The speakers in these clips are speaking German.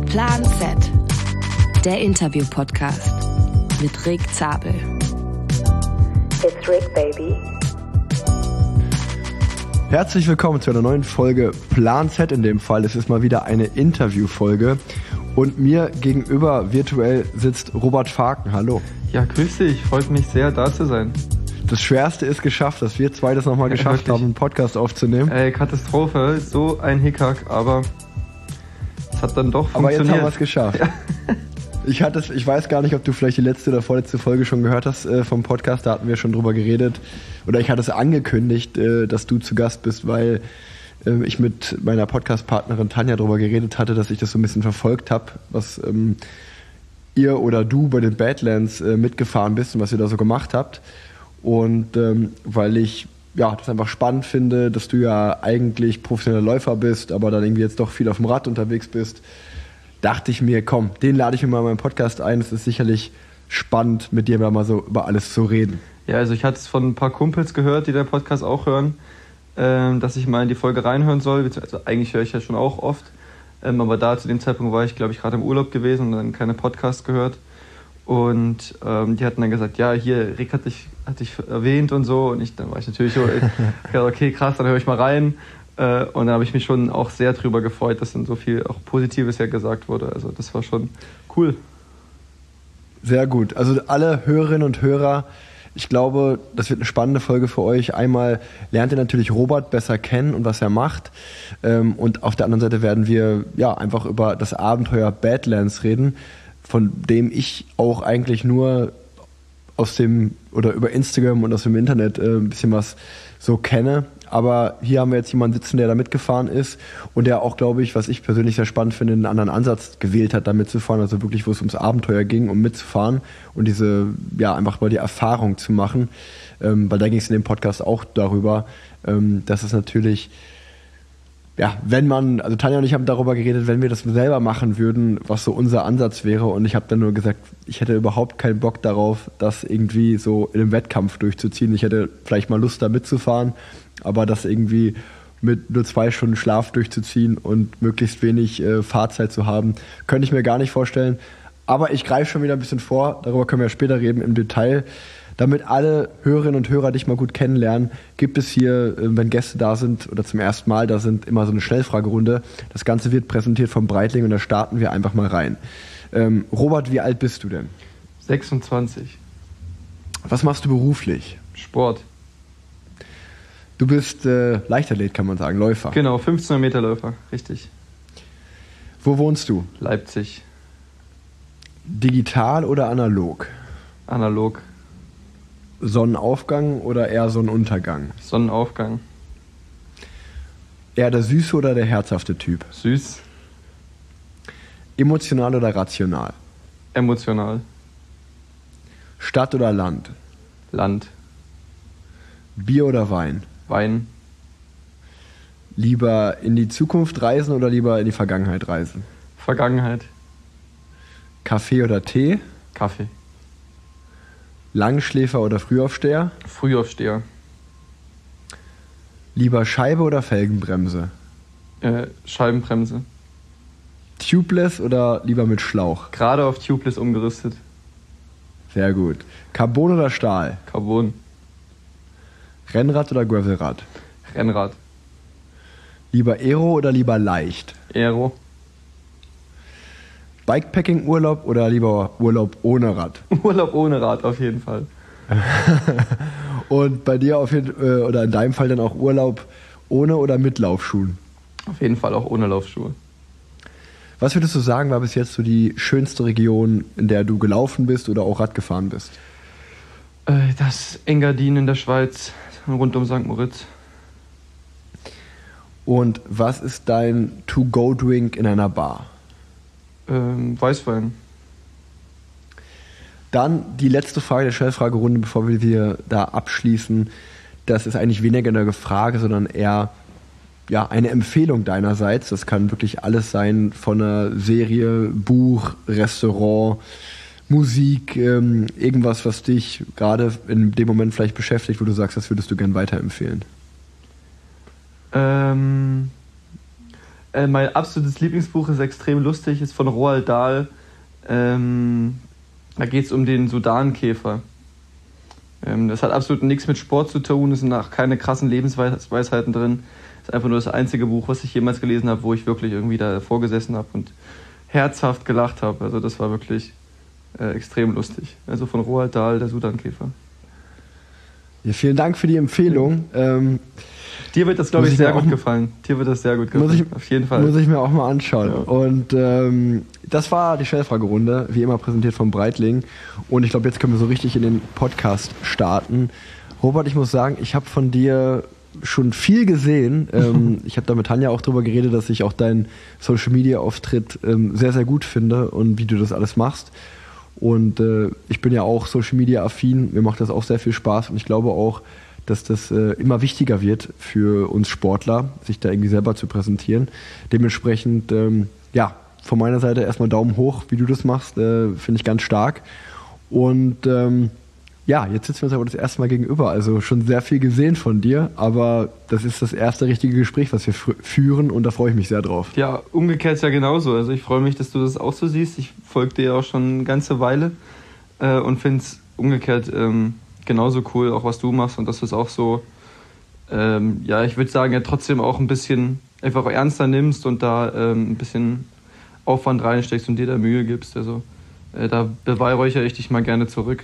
Plan Z, der Interview-Podcast mit Rick Zabel. It's Rick, baby. Herzlich willkommen zu einer neuen Folge Plan Z in dem Fall. Es ist mal wieder eine Interviewfolge und mir gegenüber virtuell sitzt Robert Faken. Hallo. Ja, grüß dich. Freut mich sehr, da zu sein. Das Schwerste ist geschafft, dass wir zwei das nochmal geschafft haben, einen Podcast aufzunehmen. Ey, Katastrophe. So ein Hickhack, aber es hat dann doch funktioniert. Aber jetzt haben wir es geschafft. Ja. Ich weiß gar nicht, ob du vielleicht die letzte oder vorletzte Folge schon gehört hast vom Podcast. Da hatten wir schon drüber geredet. Oder ich hatte es angekündigt, dass du zu Gast bist, weil ich mit meiner Podcast-Partnerin Tanja drüber geredet hatte, dass ich das so ein bisschen verfolgt habe, was ihr oder du bei den Badlands mitgefahren bist und was ihr da so gemacht habt. Und weil ich das einfach spannend finde, dass du ja eigentlich professioneller Läufer bist, aber dann irgendwie jetzt doch viel auf dem Rad unterwegs bist, dachte ich mir, komm, den lade ich mir mal in meinen Podcast ein. Es ist sicherlich spannend, mit dir mal so über alles zu reden. Ja, also ich hatte es von ein paar Kumpels gehört, die den Podcast auch hören, dass ich mal in die Folge reinhören soll. Also eigentlich höre ich ja schon auch oft, aber da zu dem Zeitpunkt war ich, glaube ich, gerade im Urlaub gewesen und dann keine Podcasts gehört. Und die hatten dann gesagt, ja, hier, Rick hat dich erwähnt und so. Und dann war ich natürlich so, okay, krass, dann höre ich mal rein. Und da habe ich mich schon auch sehr drüber gefreut, dass dann so viel auch Positives ja gesagt wurde. Also das war schon cool. Sehr gut. Also alle Hörerinnen und Hörer, ich glaube, das wird eine spannende Folge für euch. Einmal lernt ihr natürlich Robert besser kennen und was er macht. Und auf der anderen Seite werden wir einfach über das Abenteuer Badlands reden, von dem ich auch eigentlich nur über Instagram und aus dem Internet ein bisschen was so kenne. Aber hier haben wir jetzt jemanden sitzen, der da mitgefahren ist und der auch, glaube ich, was ich persönlich sehr spannend finde, einen anderen Ansatz gewählt hat, da mitzufahren. Also wirklich, wo es ums Abenteuer ging, um mitzufahren und einfach mal die Erfahrung zu machen. Weil da ging es in dem Podcast auch darüber, dass es natürlich, also Tanja und ich haben darüber geredet, wenn wir das selber machen würden, was so unser Ansatz wäre. Und ich habe dann nur gesagt, ich hätte überhaupt keinen Bock darauf, das irgendwie so in einem Wettkampf durchzuziehen. Ich hätte vielleicht mal Lust, da mitzufahren, aber das irgendwie mit nur 2 Stunden Schlaf durchzuziehen und möglichst wenig Fahrzeit zu haben, könnte ich mir gar nicht vorstellen. Aber ich greife schon wieder ein bisschen vor, darüber können wir später reden im Detail. Damit alle Hörerinnen und Hörer dich mal gut kennenlernen, gibt es hier, wenn Gäste da sind oder zum ersten Mal da sind, immer so eine Schnellfragerunde. Das Ganze wird präsentiert vom Breitling und da starten wir einfach mal rein. Robert, wie alt bist du denn? 26. Was machst du beruflich? Sport. Du bist Leichtathlet, kann man sagen, Läufer. Genau, 1500 Meter Läufer, richtig. Wo wohnst du? Leipzig. Digital oder analog? Analog. Sonnenaufgang oder eher Sonnenuntergang? Sonnenaufgang. Eher der süße oder der herzhafte Typ? Süß. Emotional oder rational? Emotional. Stadt oder Land? Land. Bier oder Wein? Wein. Lieber in die Zukunft reisen oder lieber in die Vergangenheit reisen? Vergangenheit. Kaffee oder Tee? Kaffee. Langschläfer oder Frühaufsteher? Frühaufsteher. Lieber Scheibe oder Felgenbremse? Scheibenbremse. Tubeless oder lieber mit Schlauch? Gerade auf Tubeless umgerüstet. Sehr gut. Carbon oder Stahl? Carbon. Rennrad oder Gravelrad? Rennrad. Lieber Aero oder lieber leicht? Aero. Bikepacking-Urlaub oder lieber Urlaub ohne Rad? Urlaub ohne Rad, auf jeden Fall. Und bei dir oder in deinem Fall dann auch Urlaub ohne oder mit Laufschuhen? Auf jeden Fall auch ohne Laufschuhe. Was würdest du sagen, war bis jetzt so die schönste Region, in der du gelaufen bist oder auch Rad gefahren bist? Das Engadin in der Schweiz, rund um St. Moritz. Und was ist dein To-Go-Drink in einer Bar? Weißwein. Dann die letzte Frage der Schnellfragerunde, bevor wir da abschließen. Das ist eigentlich weniger eine Frage, sondern eher eine Empfehlung deinerseits. Das kann wirklich alles sein, von einer Serie, Buch, Restaurant, Musik, irgendwas, was dich gerade in dem Moment vielleicht beschäftigt, wo du sagst, das würdest du gern weiterempfehlen. Mein absolutes Lieblingsbuch ist extrem lustig, ist von Roald Dahl. Da geht es um den Sudankäfer. Das hat absolut nichts mit Sport zu tun, es sind auch keine krassen Lebensweisheiten drin. Das ist einfach nur das einzige Buch, was ich jemals gelesen habe, wo ich wirklich irgendwie davor gesessen habe und herzhaft gelacht habe. Also das war wirklich extrem lustig. Also von Roald Dahl, der Sudankäfer. Ja, vielen Dank für die Empfehlung. Dir wird das, glaube ich, sehr gut gefallen. Auf jeden Fall. Muss ich mir auch mal anschauen. Ja. Und das war die Schnellfragerunde, wie immer präsentiert vom Breitling. Und ich glaube, jetzt können wir so richtig in den Podcast starten. Robert, ich muss sagen, ich habe von dir schon viel gesehen. Ich habe da mit Tanja auch drüber geredet, dass ich auch deinen Social-Media-Auftritt sehr, sehr gut finde und wie du das alles machst. Und ich bin ja auch Social-Media-affin. Mir macht das auch sehr viel Spaß. Und ich glaube auch, dass das immer wichtiger wird für uns Sportler, sich da irgendwie selber zu präsentieren. Dementsprechend, von meiner Seite erstmal Daumen hoch, wie du das machst, finde ich ganz stark. Und jetzt sitzen wir uns aber das erste Mal gegenüber. Also schon sehr viel gesehen von dir, aber das ist das erste richtige Gespräch, was wir führen und da freue ich mich sehr drauf. Ja, umgekehrt ist ja genauso. Also ich freue mich, dass du das auch so siehst. Ich folge dir ja auch schon eine ganze Weile und finde es umgekehrt genauso cool, auch was du machst und dass du es auch so, ich würde sagen, ja trotzdem auch ein bisschen einfach ernster nimmst und da ein bisschen Aufwand reinsteckst und dir da Mühe gibst. Also da beweihräuchere ich dich mal gerne zurück.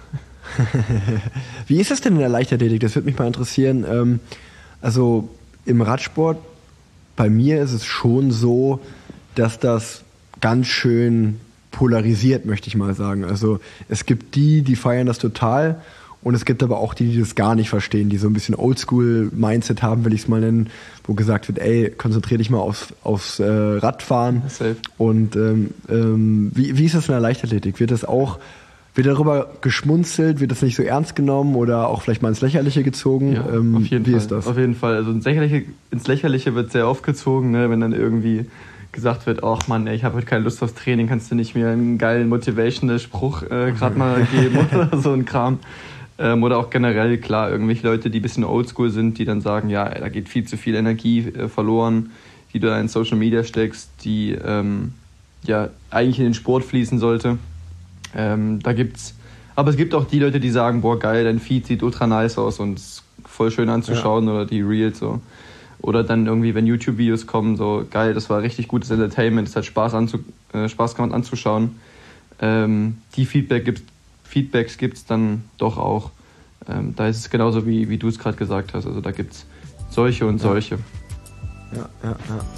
Wie ist das denn in der Leichtathletik? Das würde mich mal interessieren. Also im Radsport, bei mir ist es schon so, dass das ganz schön polarisiert, möchte ich mal sagen. Also es gibt die feiern das total und es gibt aber auch die das gar nicht verstehen, die so ein bisschen Oldschool-Mindset haben, will ich es mal nennen, wo gesagt wird, ey, konzentrier dich mal aufs Radfahren. Safe. Und wie ist das in der Leichtathletik? Wird darüber geschmunzelt, wird das nicht so ernst genommen oder auch vielleicht mal ins Lächerliche gezogen? Ja, auf jeden Wie Fall. ist das? Auf jeden Fall. Also ins Lächerliche wird sehr oft gezogen, ne? Wenn dann irgendwie gesagt wird, ach Mann, ey, ich habe heute keine Lust aufs Training, kannst du nicht mir einen geilen motivational Spruch gerade mal geben oder so ein Kram. Oder auch generell, klar, irgendwelche Leute, die ein bisschen oldschool sind, die dann sagen, ja, ey, da geht viel zu viel Energie verloren, die du da in Social Media steckst, die eigentlich in den Sport fließen sollte. Aber es gibt auch die Leute, die sagen, boah geil, dein Feed sieht ultra nice aus und ist voll schön anzuschauen, oder die Reels so. Oder dann irgendwie, wenn YouTube-Videos kommen, so geil, das war richtig gutes Entertainment, es hat Spaß gemacht anzuschauen. Die Feedbacks gibt's dann doch auch. Da ist es genauso wie du es gerade gesagt hast, also da gibt's solche und solche. Ja.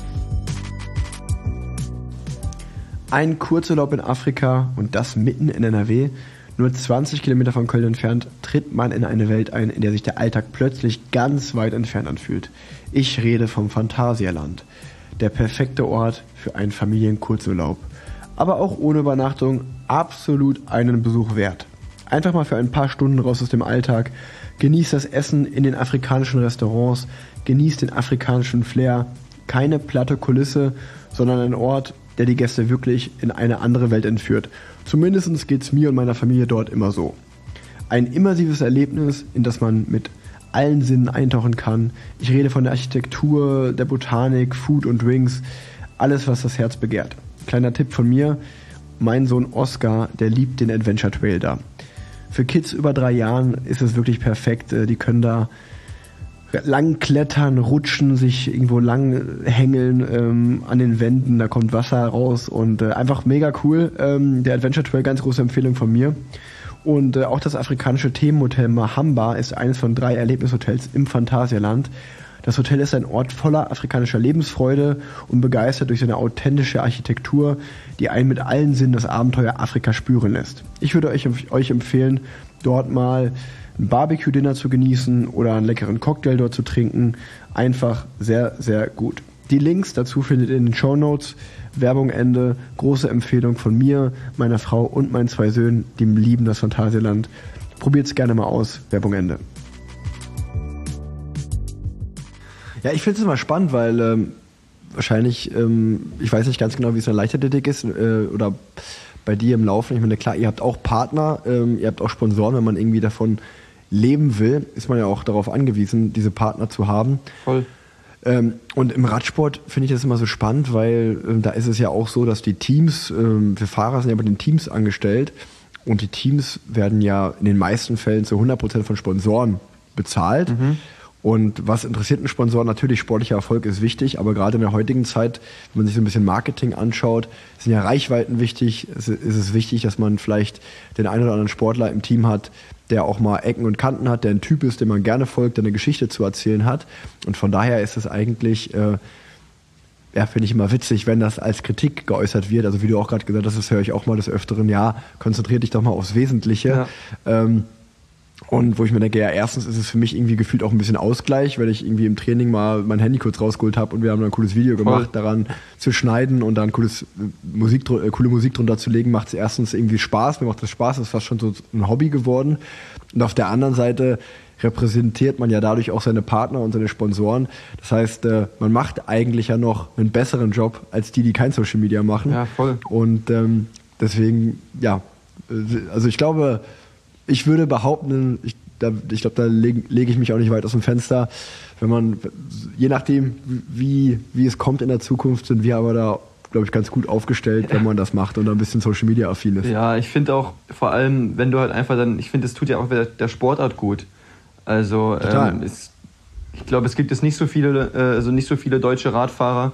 Ein Kurzurlaub in Afrika und das mitten in NRW. Nur 20 Kilometer von Köln entfernt tritt man in eine Welt ein, in der sich der Alltag plötzlich ganz weit entfernt anfühlt. Ich rede vom Phantasialand. Der perfekte Ort für einen Familienkurzurlaub. Aber auch ohne Übernachtung absolut einen Besuch wert. Einfach mal für ein paar Stunden raus aus dem Alltag. Genießt das Essen in den afrikanischen Restaurants. Genießt den afrikanischen Flair. Keine platte Kulisse, sondern ein Ort, der die Gäste wirklich in eine andere Welt entführt. Zumindest geht es mir und meiner Familie dort immer so. Ein immersives Erlebnis, in das man mit allen Sinnen eintauchen kann. Ich rede von der Architektur, der Botanik, Food und Drinks, alles, was das Herz begehrt. Kleiner Tipp von mir, mein Sohn Oscar, der liebt den Adventure Trail da. Für Kids über 3 Jahren ist es wirklich perfekt. Die können da lang klettern, rutschen, sich irgendwo lang hängeln an den Wänden, da kommt Wasser raus und einfach mega cool. Der Adventure Trail, ganz große Empfehlung von mir. Und auch das afrikanische Themenhotel Mahamba ist eines von 3 Erlebnishotels im Phantasialand. Das Hotel ist ein Ort voller afrikanischer Lebensfreude und begeistert durch seine authentische Architektur, die einen mit allen Sinnen das Abenteuer Afrika spüren lässt. Ich würde euch empfehlen, dort mal ein Barbecue-Dinner zu genießen oder einen leckeren Cocktail dort zu trinken. Einfach sehr, sehr gut. Die Links dazu findet ihr in den Shownotes. Werbung Ende. Große Empfehlung von mir, meiner Frau und meinen 2 Söhnen, die lieben das Phantasialand. Probiert es gerne mal aus. Werbung Ende. Ja, ich finde es immer spannend, weil wahrscheinlich, ich weiß nicht ganz genau, wie es in der Leichtathletik ist oder bei dir im Laufen. Ich meine, klar, ihr habt auch Partner, ihr habt auch Sponsoren, wenn man irgendwie davon leben will, ist man ja auch darauf angewiesen, diese Partner zu haben. Voll. Und im Radsport finde ich das immer so spannend, weil da ist es ja auch so, dass die Teams, wir Fahrer sind ja bei den Teams angestellt und die Teams werden ja in den meisten Fällen zu 100% von Sponsoren bezahlt. Und was interessiert einen Sponsor? Natürlich, sportlicher Erfolg ist wichtig, aber gerade in der heutigen Zeit, wenn man sich so ein bisschen Marketing anschaut, sind ja Reichweiten wichtig. Es ist wichtig, dass man vielleicht den einen oder anderen Sportler im Team hat, der auch mal Ecken und Kanten hat, der ein Typ ist, dem man gerne folgt, der eine Geschichte zu erzählen hat. Und von daher ist es eigentlich, finde ich immer witzig, wenn das als Kritik geäußert wird. Also wie du auch gerade gesagt hast, das höre ich auch mal des Öfteren, ja, konzentrier dich doch mal aufs Wesentliche. Ja. Und wo ich mir denke, ja, erstens ist es für mich irgendwie gefühlt auch ein bisschen Ausgleich, weil ich irgendwie im Training mal mein Handy kurz rausgeholt habe und wir haben dann ein cooles Video gemacht, daran zu schneiden und dann coole Musik drunter zu legen, macht es erstens irgendwie Spaß, mir macht das Spaß, ist fast schon so ein Hobby geworden. Und auf der anderen Seite repräsentiert man ja dadurch auch seine Partner und seine Sponsoren. Das heißt, man macht eigentlich ja noch einen besseren Job als die kein Social Media machen. Ja, voll. Und deswegen, ja, also ich glaube, ich würde behaupten, ich glaube, da lege ich mich auch nicht weit aus dem Fenster, wenn man, je nachdem, wie es kommt in der Zukunft, sind wir aber da, glaube ich, ganz gut aufgestellt, wenn man das macht und da ein bisschen Social Media affin ist. Ja, ich finde auch, vor allem, wenn du halt einfach dann, ich finde, es tut ja auch der Sportart gut. Also, ich glaube, es gibt jetzt nicht so viele deutsche Radfahrer,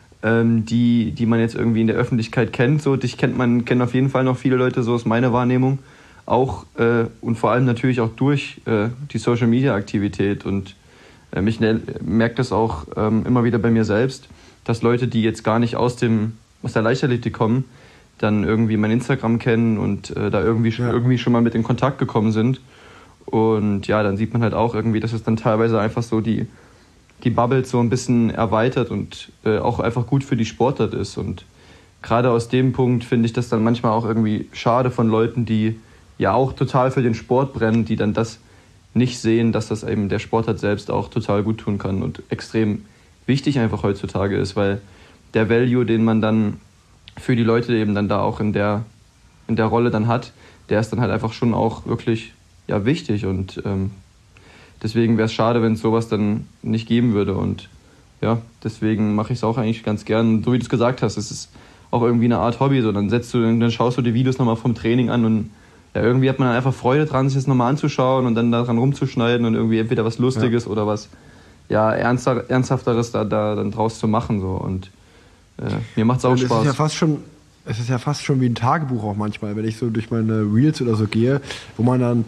die man jetzt irgendwie in der Öffentlichkeit kennt. So, dich kennen auf jeden Fall noch viele Leute, so ist meine Wahrnehmung. Auch und vor allem natürlich auch durch die Social-Media-Aktivität. Und ich merke das auch immer wieder bei mir selbst, dass Leute, die jetzt gar nicht aus der Leichtathletik kommen, dann irgendwie mein Instagram kennen und da irgendwie schon mal mit in Kontakt gekommen sind. Und ja, dann sieht man halt auch irgendwie, dass es dann teilweise einfach so die Bubbles so ein bisschen erweitert und auch einfach gut für die Sportart ist. Und gerade aus dem Punkt finde ich das dann manchmal auch irgendwie schade von Leuten, die ja auch total für den Sport brennen, die dann das nicht sehen, dass das eben der Sportart selbst auch total gut tun kann und extrem wichtig einfach heutzutage ist, weil der Value, den man dann für die Leute eben dann da auch in der Rolle dann hat, der ist dann halt einfach schon auch wirklich ja, wichtig und deswegen wäre es schade, wenn es sowas dann nicht geben würde und ja, deswegen mache ich es auch eigentlich ganz gern, so wie du es gesagt hast, es ist auch irgendwie eine Art Hobby, so dann schaust du die Videos nochmal vom Training an und ja, irgendwie hat man dann einfach Freude dran, sich das nochmal anzuschauen und dann daran rumzuschneiden und irgendwie entweder was Lustiges oder was ja, Ernsthafteres da dann draus zu machen. So. Und mir macht es auch Spaß. Es ist ja fast schon wie ein Tagebuch auch manchmal, wenn ich so durch meine Reels oder so gehe, wo man dann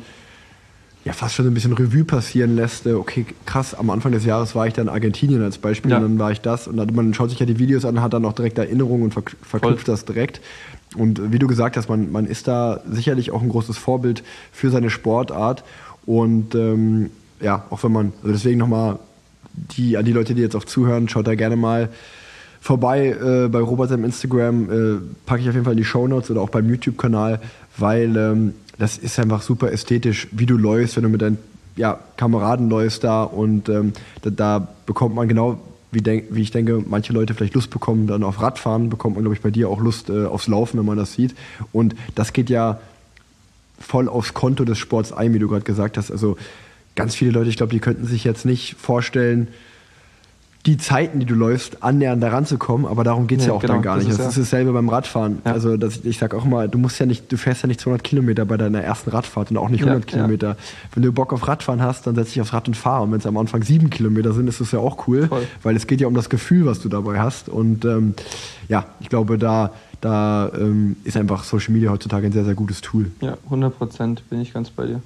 ja fast schon ein bisschen Revue passieren lässt. Okay, krass, am Anfang des Jahres war ich dann in Argentinien als Beispiel und dann war ich das. Und dann, man schaut sich ja die Videos an, hat dann auch direkt Erinnerungen und verknüpft das direkt. Und wie du gesagt hast, man ist da sicherlich auch ein großes Vorbild für seine Sportart. Und auch wenn man, also deswegen nochmal an die Leute, die jetzt auch zuhören, schaut da gerne mal vorbei bei Robert seinem Instagram. Packe ich auf jeden Fall in die Shownotes oder auch beim YouTube-Kanal, weil das ist einfach super ästhetisch, wie du läufst, wenn du mit deinen Kameraden läufst da. Und da bekommt man genau, wie ich denke, manche Leute vielleicht Lust bekommen dann auf Radfahren, bekommt man, glaube ich, bei dir auch Lust aufs Laufen, wenn man das sieht. Und das geht ja voll aufs Konto des Sports ein, wie du gerade gesagt hast. Also ganz viele Leute, ich glaube, die könnten sich jetzt nicht vorstellen, die Zeiten, die du läufst, annähernd daran zu kommen, aber darum geht es ja auch dann gar nicht. Das ist dasselbe beim Radfahren. Ja. Also ich sage auch mal, du fährst ja nicht 200 Kilometer bei deiner ersten Radfahrt und auch nicht 100 Kilometer. Ja. Wenn du Bock auf Radfahren hast, dann setz dich aufs Rad und fahr. Und wenn es am Anfang 7 Kilometer sind, ist das ja auch cool, weil es geht ja um das Gefühl, was du dabei hast. Und ich glaube, da ist einfach Social Media heutzutage ein sehr, sehr gutes Tool. Ja, 100% bin ich ganz bei dir.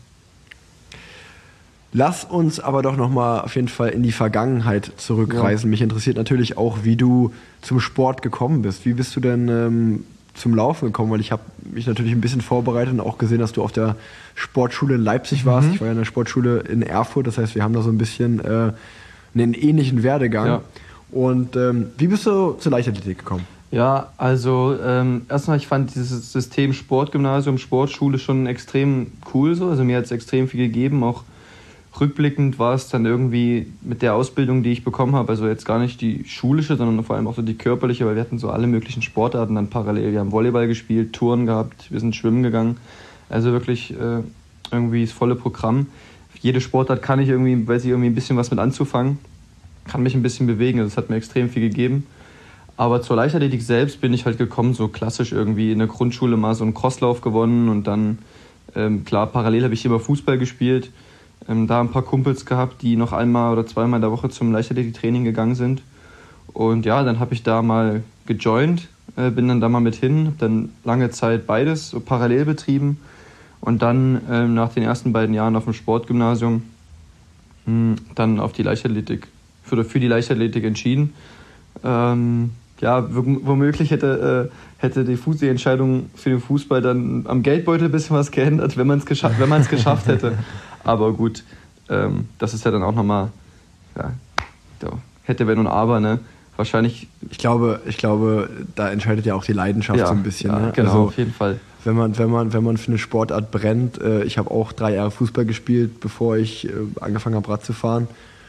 Lass uns aber doch nochmal auf jeden Fall in die Vergangenheit zurückreisen. Ja. Mich interessiert natürlich auch, wie du zum Sport gekommen bist. Wie bist du denn zum Laufen gekommen? Weil ich habe mich natürlich ein bisschen vorbereitet und auch gesehen, dass du auf der Sportschule in Leipzig warst. Ich war ja in der Sportschule in Erfurt. Das heißt, wir haben da so ein bisschen einen ähnlichen Werdegang. Ja. Und wie bist du zur Leichtathletik gekommen? Ja, also erstmal, ich fand dieses System Sportgymnasium, Sportschule schon extrem cool. So. Also mir hat es extrem viel gegeben, auch rückblickend war es dann irgendwie mit der Ausbildung, die ich bekommen habe, also jetzt gar nicht die schulische, sondern vor allem auch so die körperliche, weil wir hatten so alle möglichen Sportarten dann parallel. Wir haben Volleyball gespielt, Touren gehabt, wir sind schwimmen gegangen. Also wirklich irgendwie das volle Programm. Jede Sportart kann ich irgendwie, weiß ich irgendwie ein bisschen was mit anzufangen. kann mich ein bisschen bewegen, das hat mir extrem viel gegeben. Aber zur Leichtathletik selbst bin ich halt gekommen, so klassisch irgendwie in der Grundschule mal so einen Crosslauf gewonnen und dann, klar, parallel habe ich immer Fußball gespielt, da ein paar Kumpels gehabt, die noch einmal oder zweimal in der Woche zum Leichtathletiktraining gegangen sind. Und ja, dann habe ich da mal gejoint, bin dann da mal mit hin, habe dann lange Zeit beides so parallel betrieben und dann nach den ersten beiden Jahren auf dem Sportgymnasium dann auf die Leichtathletik, für die Leichtathletik entschieden. Ja, womöglich hätte die Entscheidung für den Fußball dann am Geldbeutel ein bisschen was geändert, wenn man es geschafft hätte. Aber gut, das ist ja dann auch nochmal, ja, hätte, wenn und aber, ne? Wahrscheinlich. Ich glaube, da entscheidet ja auch die Leidenschaft so ein bisschen. Ja, ne? Genau, also, auf jeden Fall. Wenn man für eine Sportart brennt, ich habe auch 3 Jahre Fußball gespielt, bevor ich angefangen habe, Rad zu fahren.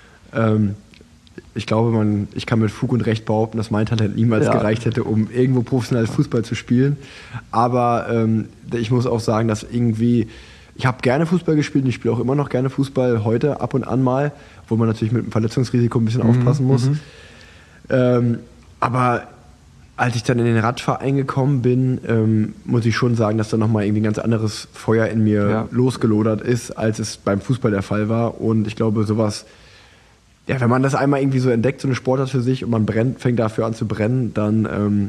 Ich glaube, ich kann mit Fug und Recht behaupten, dass mein Talent niemals gereicht hätte, um irgendwo professionell Fußball zu spielen. Aber ich muss auch sagen, dass irgendwie, ich habe gerne Fußball gespielt und ich spiele auch immer noch gerne Fußball, heute ab und an mal, wo man natürlich mit dem Verletzungsrisiko ein bisschen aufpassen muss. Aber als ich dann in den Radverein gekommen bin, muss ich schon sagen, dass da nochmal irgendwie ein ganz anderes Feuer in mir losgelodert ist, als es beim Fußball der Fall war. Und ich glaube, sowas, ja, wenn man das einmal irgendwie so entdeckt, so eine Sportart für sich und man fängt dafür an zu brennen, dann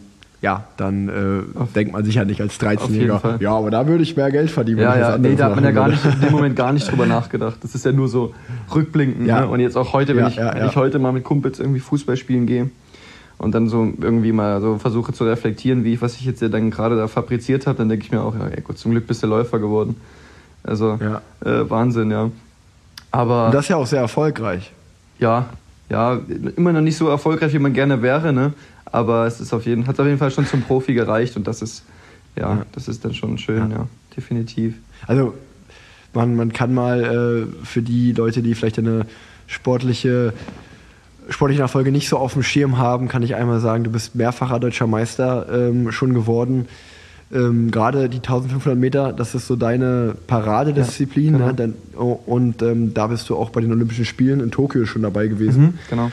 denkt man sich ja nicht als 13-Jähriger, ja, aber da würde ich mehr Geld verdienen. Da hat man ja in dem Moment gar nicht drüber nachgedacht. Das ist ja nur so rückblickend. Ja. Ne? Und jetzt auch heute, wenn ich heute mal mit Kumpels irgendwie Fußball spielen gehe und dann so irgendwie mal so versuche zu reflektieren, was ich jetzt ja dann gerade da fabriziert habe, dann denke ich mir auch, ja gut, zum Glück bist du Läufer geworden. Also Wahnsinn, ja. Aber und das ist ja auch sehr erfolgreich. Ja, immer noch nicht so erfolgreich, wie man gerne wäre, ne? Aber es ist hat auf jeden Fall schon zum Profi gereicht und das ist dann schon schön, ja, definitiv. Also man kann mal für die Leute, die vielleicht eine sportliche Erfolge nicht so auf dem Schirm haben, kann ich einmal sagen, du bist mehrfacher deutscher Meister schon geworden. Gerade die 1500 Meter, das ist so deine Paradedisziplin. Ja, genau. Ne? Und da bist du auch bei den Olympischen Spielen in Tokio schon dabei gewesen. Genau.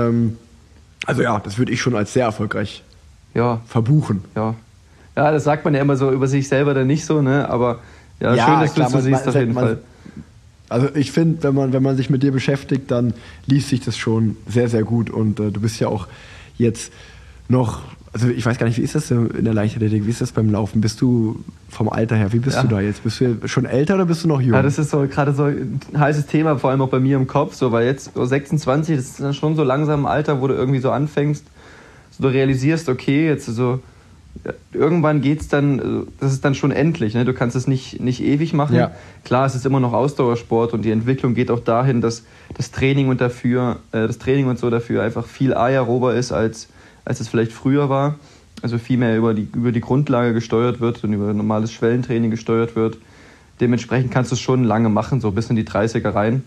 Also ja, das würde ich schon als sehr erfolgreich verbuchen. Ja, das sagt man ja immer so über sich selber dann nicht so, ne? Aber schön, dass du es so siehst auf jeden Fall. Also ich finde, wenn man sich mit dir beschäftigt, dann liest sich das schon sehr, sehr gut. Und du bist ja auch jetzt noch, also ich weiß gar nicht, wie ist das in der Leichtathletik, wie ist das beim Laufen? Bist du vom Alter her, wie bist du da jetzt? Bist du schon älter oder bist du noch jung? Ja, das ist so gerade so ein heißes Thema, vor allem auch bei mir im Kopf, so, weil jetzt so 26, das ist dann schon so langsam ein Alter, wo du irgendwie so anfängst, so du realisierst, okay, jetzt so irgendwann geht's dann, das ist dann schon endlich, ne? Du kannst es nicht ewig machen. Ja. Klar, es ist immer noch Ausdauersport und die Entwicklung geht auch dahin, dass das Training und so dafür einfach viel aerober ist, als es vielleicht früher war. Also viel mehr über die Grundlage gesteuert wird und über normales Schwellentraining gesteuert wird. Dementsprechend kannst du es schon lange machen, so bis in die 30er rein.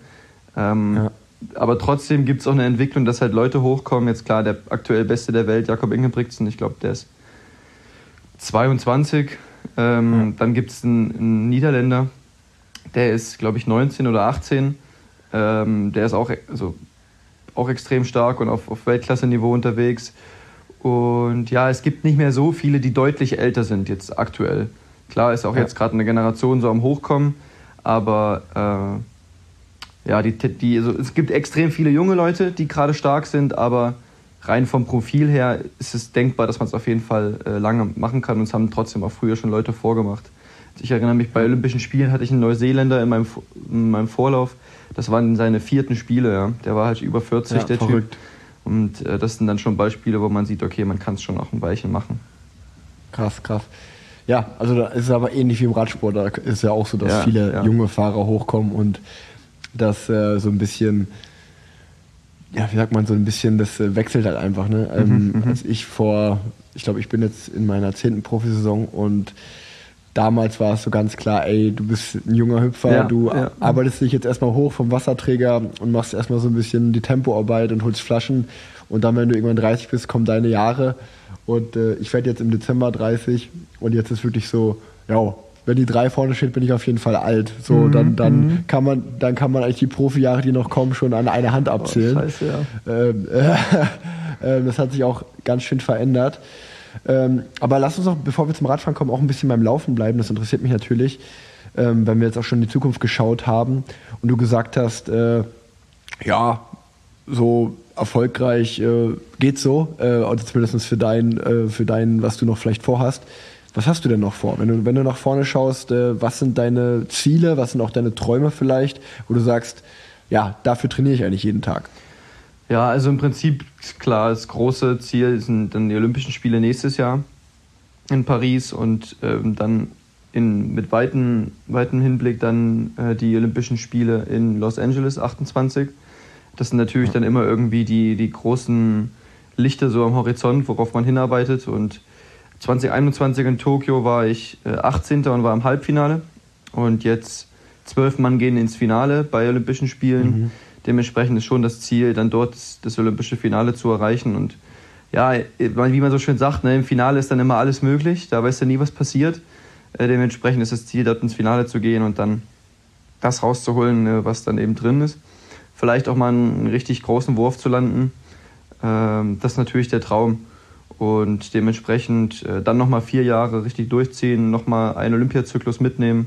Aber trotzdem gibt es auch eine Entwicklung, dass halt Leute hochkommen. Jetzt klar, der aktuell Beste der Welt, Jakob Ingebrigtsen, ich glaube, der ist 22. Dann gibt es einen Niederländer, der ist, glaube ich, 19 oder 18. Der ist auch extrem stark und auf Weltklasse-Niveau unterwegs. Und ja, es gibt nicht mehr so viele, die deutlich älter sind jetzt aktuell. Klar ist auch jetzt gerade eine Generation so am Hochkommen, aber es gibt extrem viele junge Leute, die gerade stark sind, aber rein vom Profil her ist es denkbar, dass man es auf jeden Fall lange machen kann und es haben trotzdem auch früher schon Leute vorgemacht. Ich erinnere mich, bei Olympischen Spielen hatte ich einen Neuseeländer in meinem Vorlauf, das waren seine 4. Spiele, ja. Der war halt über 40, der verrückt. Typ. Und das sind dann schon Beispiele, wo man sieht, okay, man kann es schon auch ein Weilchen machen. Krass. Ja, also da ist es aber ähnlich wie im Radsport, da ist es ja auch so, dass viele junge Fahrer hochkommen und das so ein bisschen, wie sagt man, so ein bisschen, das wechselt halt einfach. Ne? Als ich glaube, ich bin jetzt in meiner 10. Profisaison und damals war es so ganz klar, ey, du bist ein junger Hüpfer, du arbeitest dich jetzt erstmal hoch vom Wasserträger und machst erstmal so ein bisschen die Tempoarbeit und holst Flaschen und dann, wenn du irgendwann 30 bist, kommen deine Jahre und ich werde jetzt im Dezember 30 und jetzt ist wirklich so, wenn die 3 vorne steht, bin ich auf jeden Fall alt. So, dann kann man eigentlich die Profijahre, die noch kommen, schon an eine Hand abzählen. Scheiße, ja. Das hat sich auch ganz schön verändert. Aber lass uns noch, bevor wir zum Radfahren kommen, auch ein bisschen beim Laufen bleiben. Das interessiert mich natürlich, wenn wir jetzt auch schon in die Zukunft geschaut haben und du gesagt hast, ja, so erfolgreich geht's so, oder zumindest für dein, was du noch vielleicht vorhast. Was hast du denn noch vor? Wenn du nach vorne schaust, was sind deine Ziele, was sind auch deine Träume vielleicht, wo du sagst, ja, dafür trainiere ich eigentlich jeden Tag? Ja, also im Prinzip, klar, das große Ziel sind dann die Olympischen Spiele nächstes Jahr in Paris und dann mit weitem Hinblick dann die Olympischen Spiele in Los Angeles 28. Das sind natürlich dann immer irgendwie die großen Lichter so am Horizont, worauf man hinarbeitet. Und 2021 in Tokio war ich 18. und war im Halbfinale. Und jetzt 12 Mann gehen ins Finale bei Olympischen Spielen. Dementsprechend ist schon das Ziel, dann dort das olympische Finale zu erreichen. Und ja, wie man so schön sagt, ne, im Finale ist dann immer alles möglich. Da weißt du nie, was passiert. Dementsprechend ist das Ziel, dort ins Finale zu gehen und dann das rauszuholen, was dann eben drin ist. Vielleicht auch mal einen richtig großen Wurf zu landen. Das ist natürlich der Traum. Und dementsprechend dann nochmal 4 Jahre richtig durchziehen, nochmal einen Olympiazyklus mitnehmen.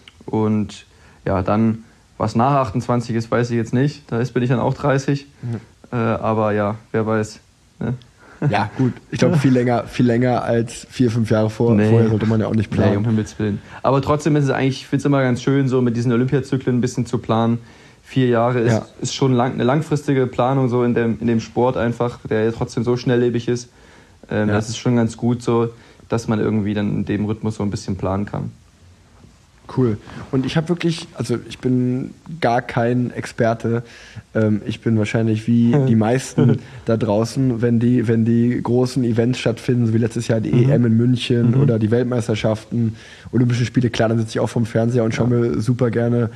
Und ja, dann, was nach 28 ist, weiß ich jetzt nicht. Da bin ich dann auch 30. Aber ja, wer weiß. Ne? Ja, gut. Ich glaube, viel länger als 4-5 Jahre vorher sollte man ja auch nicht planen. Nee, um Himmels Willen. Aber trotzdem ist es eigentlich, ich finde es immer ganz schön, so mit diesen Olympiazyklen ein bisschen zu planen. 4 Jahre ist schon eine langfristige Planung so in dem Sport einfach, der ja trotzdem so schnelllebig ist. Das ist schon ganz gut so, dass man irgendwie dann in dem Rhythmus so ein bisschen planen kann. Cool. Und ich habe wirklich, also ich bin gar kein Experte. Ich bin wahrscheinlich wie die meisten da draußen, wenn die großen Events stattfinden, so wie letztes Jahr die EM in München oder die Weltmeisterschaften, Olympische Spiele, klar, dann sitze ich auch vom Fernseher und schaue mir super gerne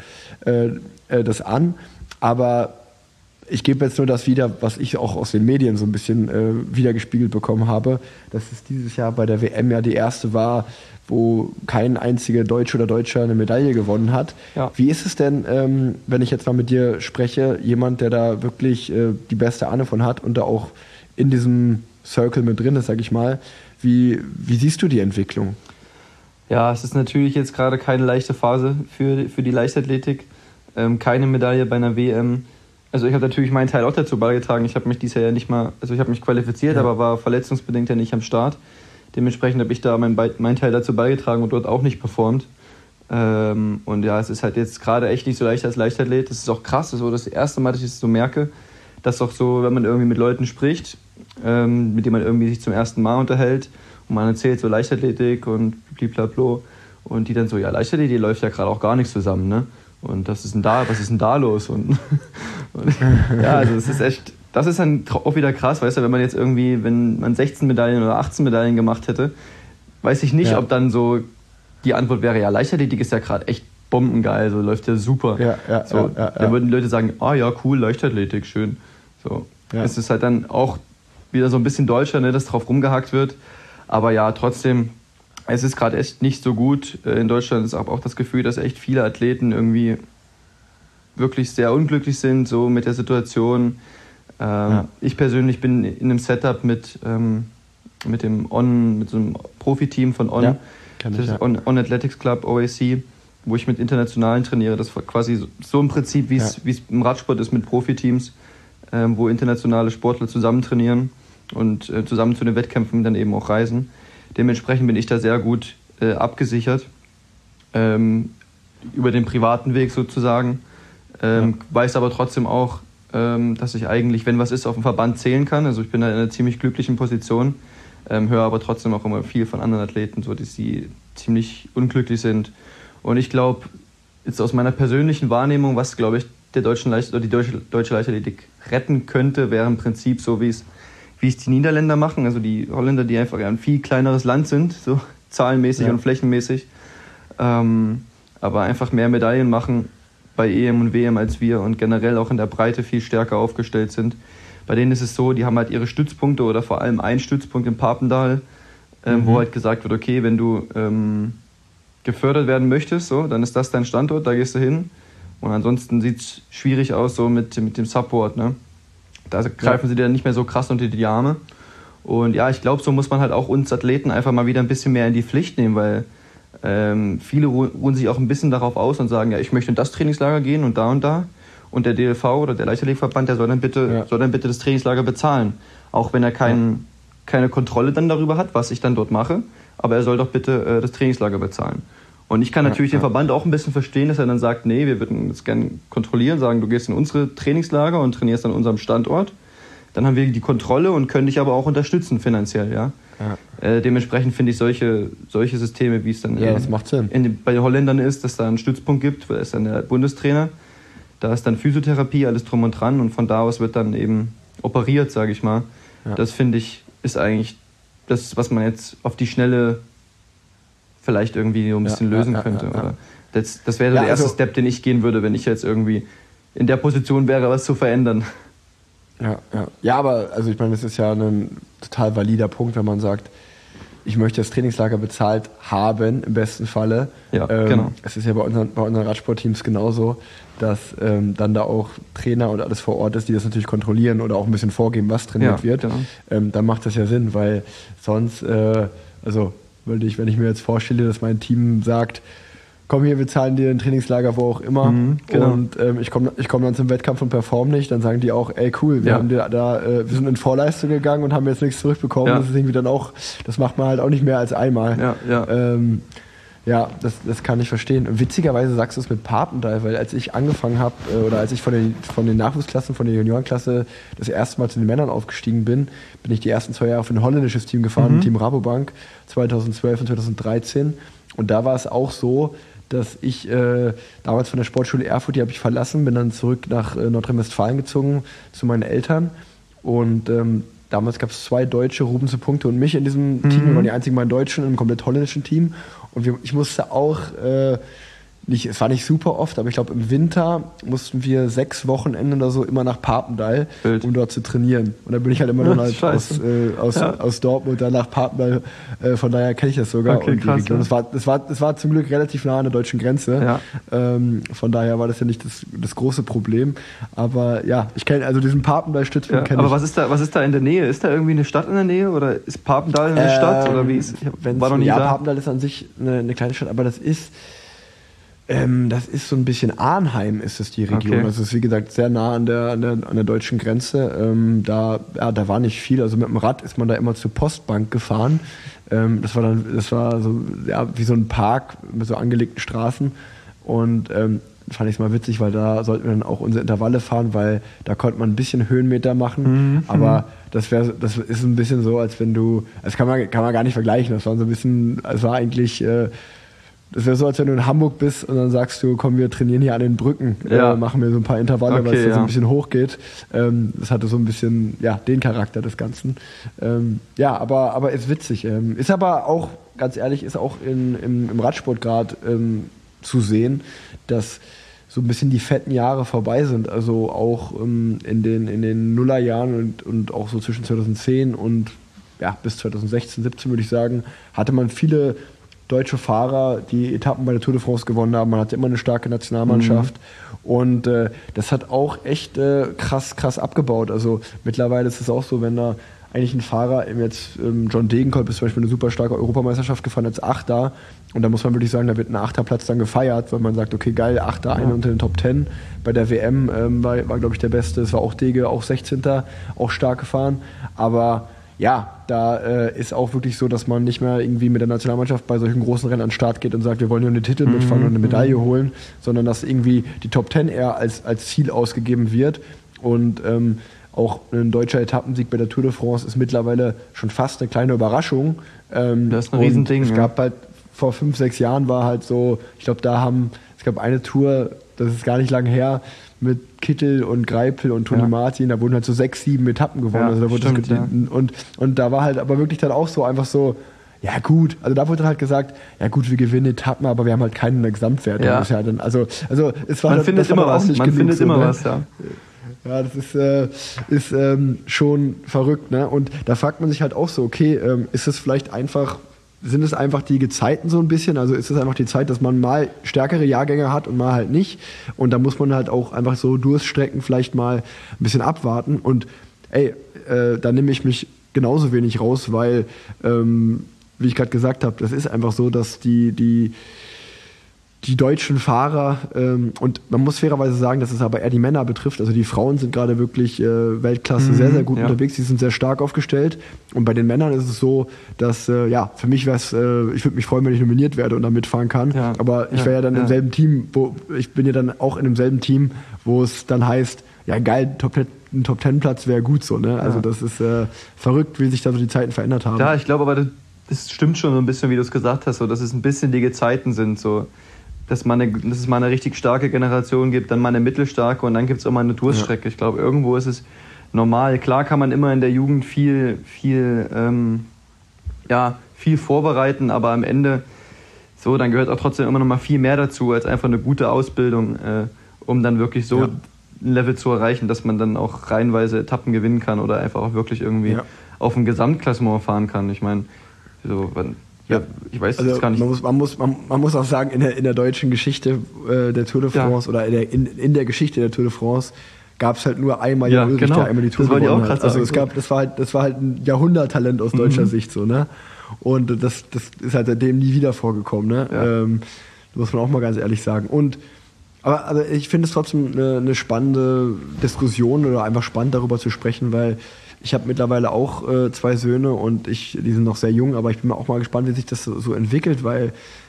das an. Aber ich gebe jetzt nur das wieder, was ich auch aus den Medien so ein bisschen wiedergespiegelt bekommen habe, dass es dieses Jahr bei der WM ja die erste war, wo kein einziger Deutsche oder Deutscher eine Medaille gewonnen hat. Ja. Wie ist es denn, wenn ich jetzt mal mit dir spreche, jemand, der da wirklich die beste Ahnung von hat und da auch in diesem Circle mit drin ist, sag ich mal, wie siehst du die Entwicklung? Ja, es ist natürlich jetzt gerade keine leichte Phase für die Leichtathletik. Keine Medaille bei einer WM. Also ich habe natürlich meinen Teil auch dazu beigetragen. Ich habe mich dieses Jahr ja nicht mal, also ich habe mich qualifiziert, aber war verletzungsbedingt ja nicht am Start. Dementsprechend habe ich da meinen Teil dazu beigetragen und dort auch nicht performt. Und ja, es ist halt jetzt gerade echt nicht so leicht als Leichtathlet. Das ist auch krass, das ist so das erste Mal, dass ich das so merke, dass auch so, wenn man irgendwie mit Leuten spricht, mit denen man irgendwie sich zum ersten Mal unterhält und man erzählt so Leichtathletik und bliblablo und die dann so, ja, Leichtathletik, die läuft ja gerade auch gar nicht zusammen, ne? Und was ist denn da los? Und ja, also es ist echt, das ist dann auch wieder krass, weißt du, wenn man 16 Medaillen oder 18 Medaillen gemacht hätte, weiß ich nicht, ob dann so die Antwort wäre, ja, Leichtathletik ist ja gerade echt bombengeil, so läuft ja super. Dann würden die Leute sagen, ja, cool, Leichtathletik, schön. So. Ja. Es ist halt dann auch wieder so ein bisschen deutscher, ne, dass drauf rumgehackt wird. Aber ja, trotzdem, es ist gerade echt nicht so gut. In Deutschland ist auch das Gefühl, dass echt viele Athleten irgendwie wirklich sehr unglücklich sind, so mit der Situation. Ich persönlich bin in einem Setup mit so einem Profiteam von On, On Athletics Club, OAC, wo ich mit Internationalen trainiere. Das war quasi so im Prinzip, wie es im Radsport ist mit Profiteams, wo internationale Sportler zusammen trainieren und zusammen zu den Wettkämpfen dann eben auch reisen. Dementsprechend bin ich da sehr gut abgesichert, über den privaten Weg sozusagen. Weiß aber trotzdem auch, dass ich eigentlich, wenn was ist, auf den Verband zählen kann. Also ich bin da in einer ziemlich glücklichen Position, höre aber trotzdem auch immer viel von anderen Athleten, so dass sie ziemlich unglücklich sind. Und ich glaube, jetzt aus meiner persönlichen Wahrnehmung, was, glaube ich, die deutsche Leichtathletik retten könnte, wäre im Prinzip so, wie es die Niederländer machen, also die Holländer, die einfach ein viel kleineres Land sind, so zahlenmäßig und flächenmäßig, aber einfach mehr Medaillen machen bei EM und WM als wir und generell auch in der Breite viel stärker aufgestellt sind. Bei denen ist es so, die haben halt ihre Stützpunkte oder vor allem einen Stützpunkt in Papendal, wo halt gesagt wird, okay, wenn du gefördert werden möchtest, so, dann ist das dein Standort, da gehst du hin. Und ansonsten sieht es schwierig aus so mit dem Support. Ne? Da greifen sie dir nicht mehr so krass unter die Arme. Und ja, ich glaube, so muss man halt auch uns Athleten einfach mal wieder ein bisschen mehr in die Pflicht nehmen, weil viele ruhen sich auch ein bisschen darauf aus und sagen, ja, ich möchte in das Trainingslager gehen und da und da. Und der DLV oder der Leichtathletikverband, der soll dann bitte das Trainingslager bezahlen. Auch wenn er keine Kontrolle dann darüber hat, was ich dann dort mache. Aber er soll doch bitte das Trainingslager bezahlen. Und ich kann natürlich den Verband auch ein bisschen verstehen, dass er dann sagt, nee, wir würden das gerne kontrollieren, sagen, du gehst in unsere Trainingslager und trainierst an unserem Standort. Dann haben wir die Kontrolle und können dich aber auch unterstützen finanziell. Ja? Dementsprechend finde ich solche Systeme, wie es dann das macht Sinn. Bei den Holländern ist, dass da einen Stützpunkt gibt, da ist dann der Bundestrainer, da ist dann Physiotherapie, alles drum und dran und von da aus wird dann eben operiert, sage ich mal. Ja. Das finde ich ist eigentlich das, was man jetzt auf die Schnelle vielleicht irgendwie so ein bisschen lösen könnte. Oder das wäre so der erste Step, den ich gehen würde, wenn ich jetzt irgendwie in der Position wäre, was zu verändern. Ja, aber also ich meine, das ist ja ein total valider Punkt, wenn man sagt, ich möchte das Trainingslager bezahlt haben, im besten Falle. Ja, genau. Es ist ja bei unseren Radsportteams genauso, dass dann da auch Trainer und alles vor Ort ist, die das natürlich kontrollieren oder auch ein bisschen vorgeben, was trainiert wird. Genau. Dann macht das ja Sinn, weil sonst, wenn ich mir jetzt vorstelle, dass mein Team sagt, komm hier, wir zahlen dir ein Trainingslager, wo auch immer, und ich komm dann zum Wettkampf und perform nicht, dann sagen die auch, ey cool, wir sind in Vorleistung gegangen und haben jetzt nichts zurückbekommen. Das ist irgendwie dann auch, das macht man halt auch nicht mehr als einmal. Das kann ich verstehen. Witzigerweise sagst du es mit Papendal, weil als ich angefangen habe, oder als ich von den Nachwuchsklassen, von der Juniorenklasse das erste Mal zu den Männern aufgestiegen bin ich die ersten 2 Jahre für ein holländisches Team gefahren, Team Rabobank, 2012 und 2013. Und da war es auch so, dass ich damals von der Sportschule Erfurt, die habe ich verlassen, bin dann zurück nach Nordrhein-Westfalen gezogen zu meinen Eltern. Und damals gab es 2 Deutsche, Ruben zu Punkte und mich in diesem Team. Wir waren die einzigen beiden Deutschen in einem komplett holländischen Team. Und ich musste auch, es war nicht super oft, aber ich glaube im Winter mussten wir 6 Wochenenden oder so immer nach Papendal, um dort zu trainieren. Und dann bin ich halt immer dann halt aus Dortmund dann nach Papendal, von daher kenne ich das sogar. Okay, und die Region. Das war zum Glück relativ nah an der deutschen Grenze. Ja. Von daher war das ja nicht das große Problem. Aber ja, ich kenne also diesen Papendal-Stützpunkt. Aber was ist da in der Nähe? Ist da irgendwie eine Stadt in der Nähe oder ist Papendal eine Stadt oder wie ist? War noch nie da. Papendal ist an sich eine kleine Stadt, aber das ist so ein bisschen Arnheim ist es die Region. Okay. Also es ist wie gesagt sehr nah an der deutschen Grenze. Da war nicht viel. Also mit dem Rad ist man da immer zur Postbank gefahren. Das war so wie so ein Park mit so angelegten Straßen. Und fand ich es mal witzig, weil da sollten wir dann auch unsere Intervalle fahren, weil da konnte man ein bisschen Höhenmeter machen. Aber das ist ein bisschen so, als wenn das kann man gar nicht vergleichen. Das war eigentlich das wäre so, als wenn du in Hamburg bist und dann sagst du, komm, wir trainieren hier an den Brücken, machen wir so ein paar Intervalle, weil es da so ein bisschen hoch geht. Das hatte so ein bisschen, den Charakter des Ganzen. Aber ist witzig. Ist aber auch, ganz ehrlich, ist auch im Radsport gerade zu sehen, dass so ein bisschen die fetten Jahre vorbei sind. Also auch in den Nullerjahren und auch so zwischen 2010 und bis 2016, 17 würde ich sagen, hatte man viele deutsche Fahrer, die Etappen bei der Tour de France gewonnen haben. Man hatte immer eine starke Nationalmannschaft. Und das hat auch echt krass abgebaut. Also mittlerweile ist es auch so, wenn da eigentlich ein Fahrer, John Degenkolb ist zum Beispiel eine super starke Europameisterschaft gefahren als Achter. Und da muss man wirklich sagen, da wird ein Achterplatz dann gefeiert, weil man sagt, okay, geil, Achter, einer unter den Top 10. Bei der WM war glaube ich, der Beste. Es war auch Dege, auch 16. auch stark gefahren. Aber da ist auch wirklich so, dass man nicht mehr irgendwie mit der Nationalmannschaft bei solchen großen Rennen an den Start geht und sagt, wir wollen nur eine Titel mitfahren und eine Medaille holen, sondern dass irgendwie die Top 10 eher als Ziel ausgegeben wird. Und auch ein deutscher Etappensieg bei der Tour de France ist mittlerweile schon fast eine kleine Überraschung. Das ist ein Riesending. Es gab halt vor 5-6 Jahren war halt so, ich glaube, es gab eine Tour, das ist gar nicht lange her, mit Kittel und Greipel und Toni Martin, da wurden halt so 6-7 Etappen gewonnen. Also da wurde und da war halt aber wirklich dann auch so einfach so, ja gut, also da wurde dann halt gesagt, ja gut, wir gewinnen Etappen, aber wir haben halt keinen in der Gesamtwertung. Ja. Das ist ja dann, also es war man dann, findet immer was, ja. Ja, das ist schon verrückt, ne? Und da fragt man sich halt auch so, okay, ist es vielleicht einfach sind es einfach die Gezeiten so ein bisschen, also ist es einfach die Zeit, dass man mal stärkere Jahrgänge hat und mal halt nicht und da muss man halt auch einfach so Durststrecken vielleicht mal ein bisschen abwarten und da nehme ich mich genauso wenig raus, weil, wie ich gerade gesagt habe, das ist einfach so, dass die deutschen Fahrer, und man muss fairerweise sagen, dass es aber eher die Männer betrifft, also die Frauen sind gerade wirklich Weltklasse sehr, sehr gut unterwegs, die sind sehr stark aufgestellt und bei den Männern ist es so, dass, für mich wäre es, ich würde mich freuen, wenn ich nominiert werde und da mitfahren kann, aber ich wäre ja dann im selben Team, ich bin ja dann auch in demselben Team, wo es dann heißt, ja geil, ein Top-10-Platz wäre gut so, ne? Also das ist verrückt, wie sich da so die Zeiten verändert haben. Ja, ich glaube aber, das stimmt schon so ein bisschen, wie du es gesagt hast, so, dass es ein bisschen die Gezeiten sind, so, dass es mal eine richtig starke Generation gibt, dann mal eine mittelstarke und dann gibt es auch mal eine Durststrecke. Ich glaube, irgendwo ist es normal. Klar kann man immer in der Jugend viel vorbereiten, aber am Ende so, dann gehört auch trotzdem immer noch mal viel mehr dazu, als einfach eine gute Ausbildung, um dann wirklich so ein Level zu erreichen, dass man dann auch reihenweise Etappen gewinnen kann oder einfach auch wirklich irgendwie auf ein Gesamtklassement fahren kann. Ich meine, so, ich weiß jetzt gar nicht. Man muss auch sagen, in der deutschen Geschichte der Tour de France oder in der Geschichte der Tour de France gab es halt nur einmal Jan Ullrich, der einmal die Tour gewonnen hat. Also das war halt ein Jahrhunderttalent aus deutscher Sicht so, ne? Und das ist halt seitdem nie wieder vorgekommen, ne? Ja. Muss man auch mal ganz ehrlich sagen. Aber also ich finde es trotzdem eine spannende Diskussion oder einfach spannend darüber zu sprechen, weil ich habe mittlerweile auch 2 Söhne und die sind noch sehr jung, aber ich bin auch mal gespannt, wie sich das so entwickelt, weil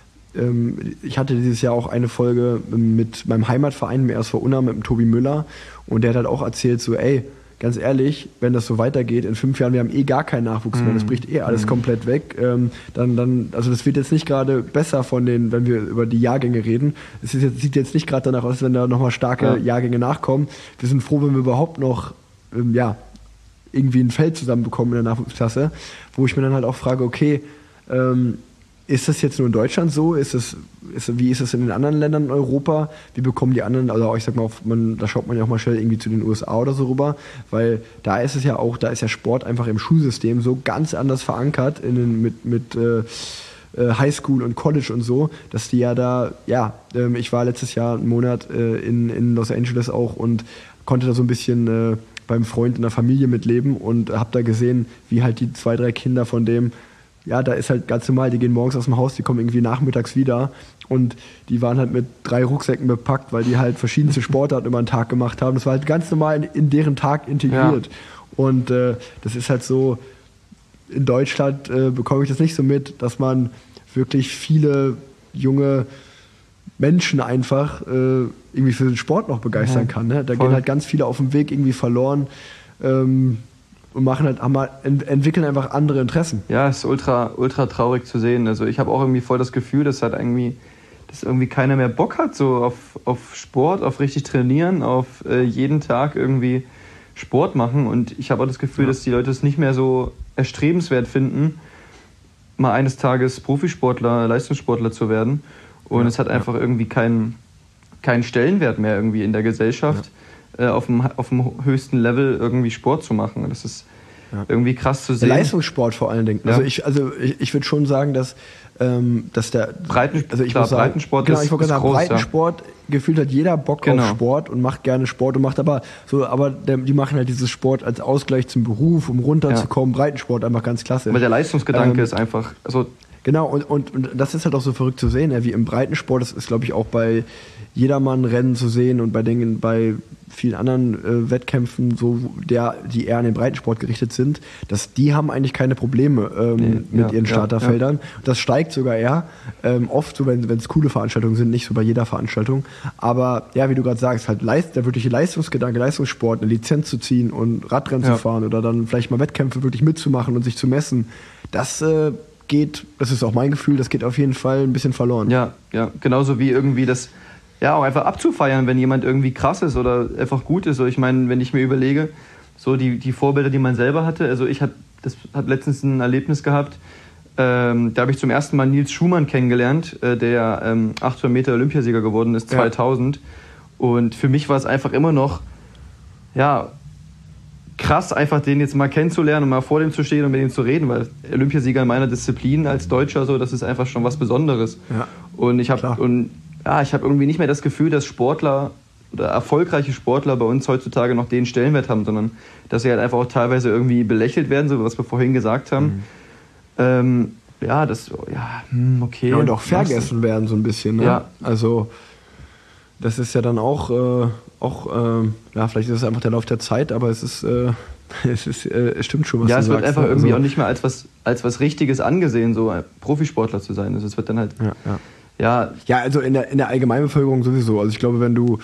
ich hatte dieses Jahr auch eine Folge mit meinem Heimatverein, im RSV Unna, mit dem Tobi Müller und der hat halt auch erzählt so, ganz ehrlich, wenn das so weitergeht, in 5 Jahren, wir haben gar keinen Nachwuchs mehr, das bricht alles komplett weg, also das wird jetzt nicht gerade besser wenn wir über die Jahrgänge reden, sieht jetzt nicht gerade danach aus, wenn da nochmal starke Jahrgänge nachkommen. Wir sind froh, wenn wir überhaupt noch, irgendwie ein Feld zusammenbekommen in der Nachwuchsklasse, wo ich mir dann halt auch frage, okay, ist das jetzt nur in Deutschland so? Wie ist es in den anderen Ländern in Europa? Wie bekommen die anderen, also ich sag mal, da schaut man ja auch mal schnell irgendwie zu den USA oder so rüber, weil da ist ja Sport einfach im Schulsystem so ganz anders verankert mit Highschool und College und so, dass die ich war letztes Jahr einen Monat in Los Angeles auch und konnte da so ein bisschen beim Freund in der Familie mitleben und habe da gesehen, wie halt die 2, 3 Kinder von dem, da ist halt ganz normal, die gehen morgens aus dem Haus, die kommen irgendwie nachmittags wieder und die waren halt mit 3 Rucksäcken bepackt, weil die halt verschiedenste Sportarten über den Tag gemacht haben. Das war halt ganz normal in deren Tag integriert. Und das ist halt so, in Deutschland bekomme ich das nicht so mit, dass man wirklich viele junge Menschen einfach irgendwie für den Sport noch begeistern kann. Ne? Da gehen halt ganz viele auf dem Weg irgendwie verloren und entwickeln einfach andere Interessen. Ja, es ist ultra, ultra traurig zu sehen. Also ich habe auch irgendwie voll das Gefühl, dass irgendwie keiner mehr Bock hat so auf Sport, auf richtig trainieren, auf jeden Tag irgendwie Sport machen. Und ich habe auch das Gefühl, dass die Leute es nicht mehr so erstrebenswert finden, mal eines Tages Profisportler, Leistungssportler zu werden. Und es hat einfach irgendwie keinen Stellenwert mehr irgendwie in der Gesellschaft, auf dem höchsten Level irgendwie Sport zu machen. Das ist irgendwie krass zu sehen. Der Leistungssport vor allen Dingen. Ja. Also ich würde schon sagen, dass der Breitensport ist groß. Breitensport, gefühlt hat jeder Bock auf Sport und macht gerne Sport und macht die machen halt dieses Sport als Ausgleich zum Beruf, um runterzukommen. Breitensport einfach ganz klasse. Aber der Leistungsgedanke ist einfach so. Genau, und das ist halt auch so verrückt zu sehen, wie im Breitensport, das ist, glaube ich, auch bei Jedermann-Rennen zu sehen und bei vielen anderen Wettkämpfen, so die eher an den Breitensport gerichtet sind, dass die haben eigentlich keine Probleme mit ihren Starterfeldern. Das steigt sogar eher, oft so, wenn es coole Veranstaltungen sind, nicht so bei jeder Veranstaltung. Aber wie du gerade sagst, halt der wirkliche Leistungsgedanke, Leistungssport, eine Lizenz zu ziehen und Radrennen zu fahren oder dann vielleicht mal Wettkämpfe wirklich mitzumachen und sich zu messen, das ist auch mein Gefühl, das geht auf jeden Fall ein bisschen verloren. Ja, genauso wie irgendwie das, auch einfach abzufeiern, wenn jemand irgendwie krass ist oder einfach gut ist. So, ich meine, wenn ich mir überlege, so die Vorbilder, die man selber hatte, also ich habe letztens ein Erlebnis gehabt, da habe ich zum ersten Mal Nils Schumann kennengelernt, der 800 Meter Olympiasieger geworden ist, 2000. Und für mich war es einfach immer noch, krass, einfach den jetzt mal kennenzulernen und mal vor dem zu stehen und mit ihm zu reden, weil Olympiasieger in meiner Disziplin als Deutscher, so, das ist einfach schon was Besonderes. Ja, und ich habe irgendwie nicht mehr das Gefühl, dass Sportler oder erfolgreiche Sportler bei uns heutzutage noch den Stellenwert haben, sondern dass sie halt einfach auch teilweise irgendwie belächelt werden, so was wir vorhin gesagt haben. Okay. Ja, und auch vergessen werden so ein bisschen. Ne? Ja. Also das ist ja dann auch vielleicht ist es einfach der Lauf der Zeit, aber es stimmt schon, was ja, du sagst. Ja, es wird einfach ne? irgendwie also, auch nicht mehr als was Richtiges angesehen, so Profisportler zu sein. Also es wird dann halt... Ja, also in der Allgemeinbevölkerung sowieso. Also ich glaube,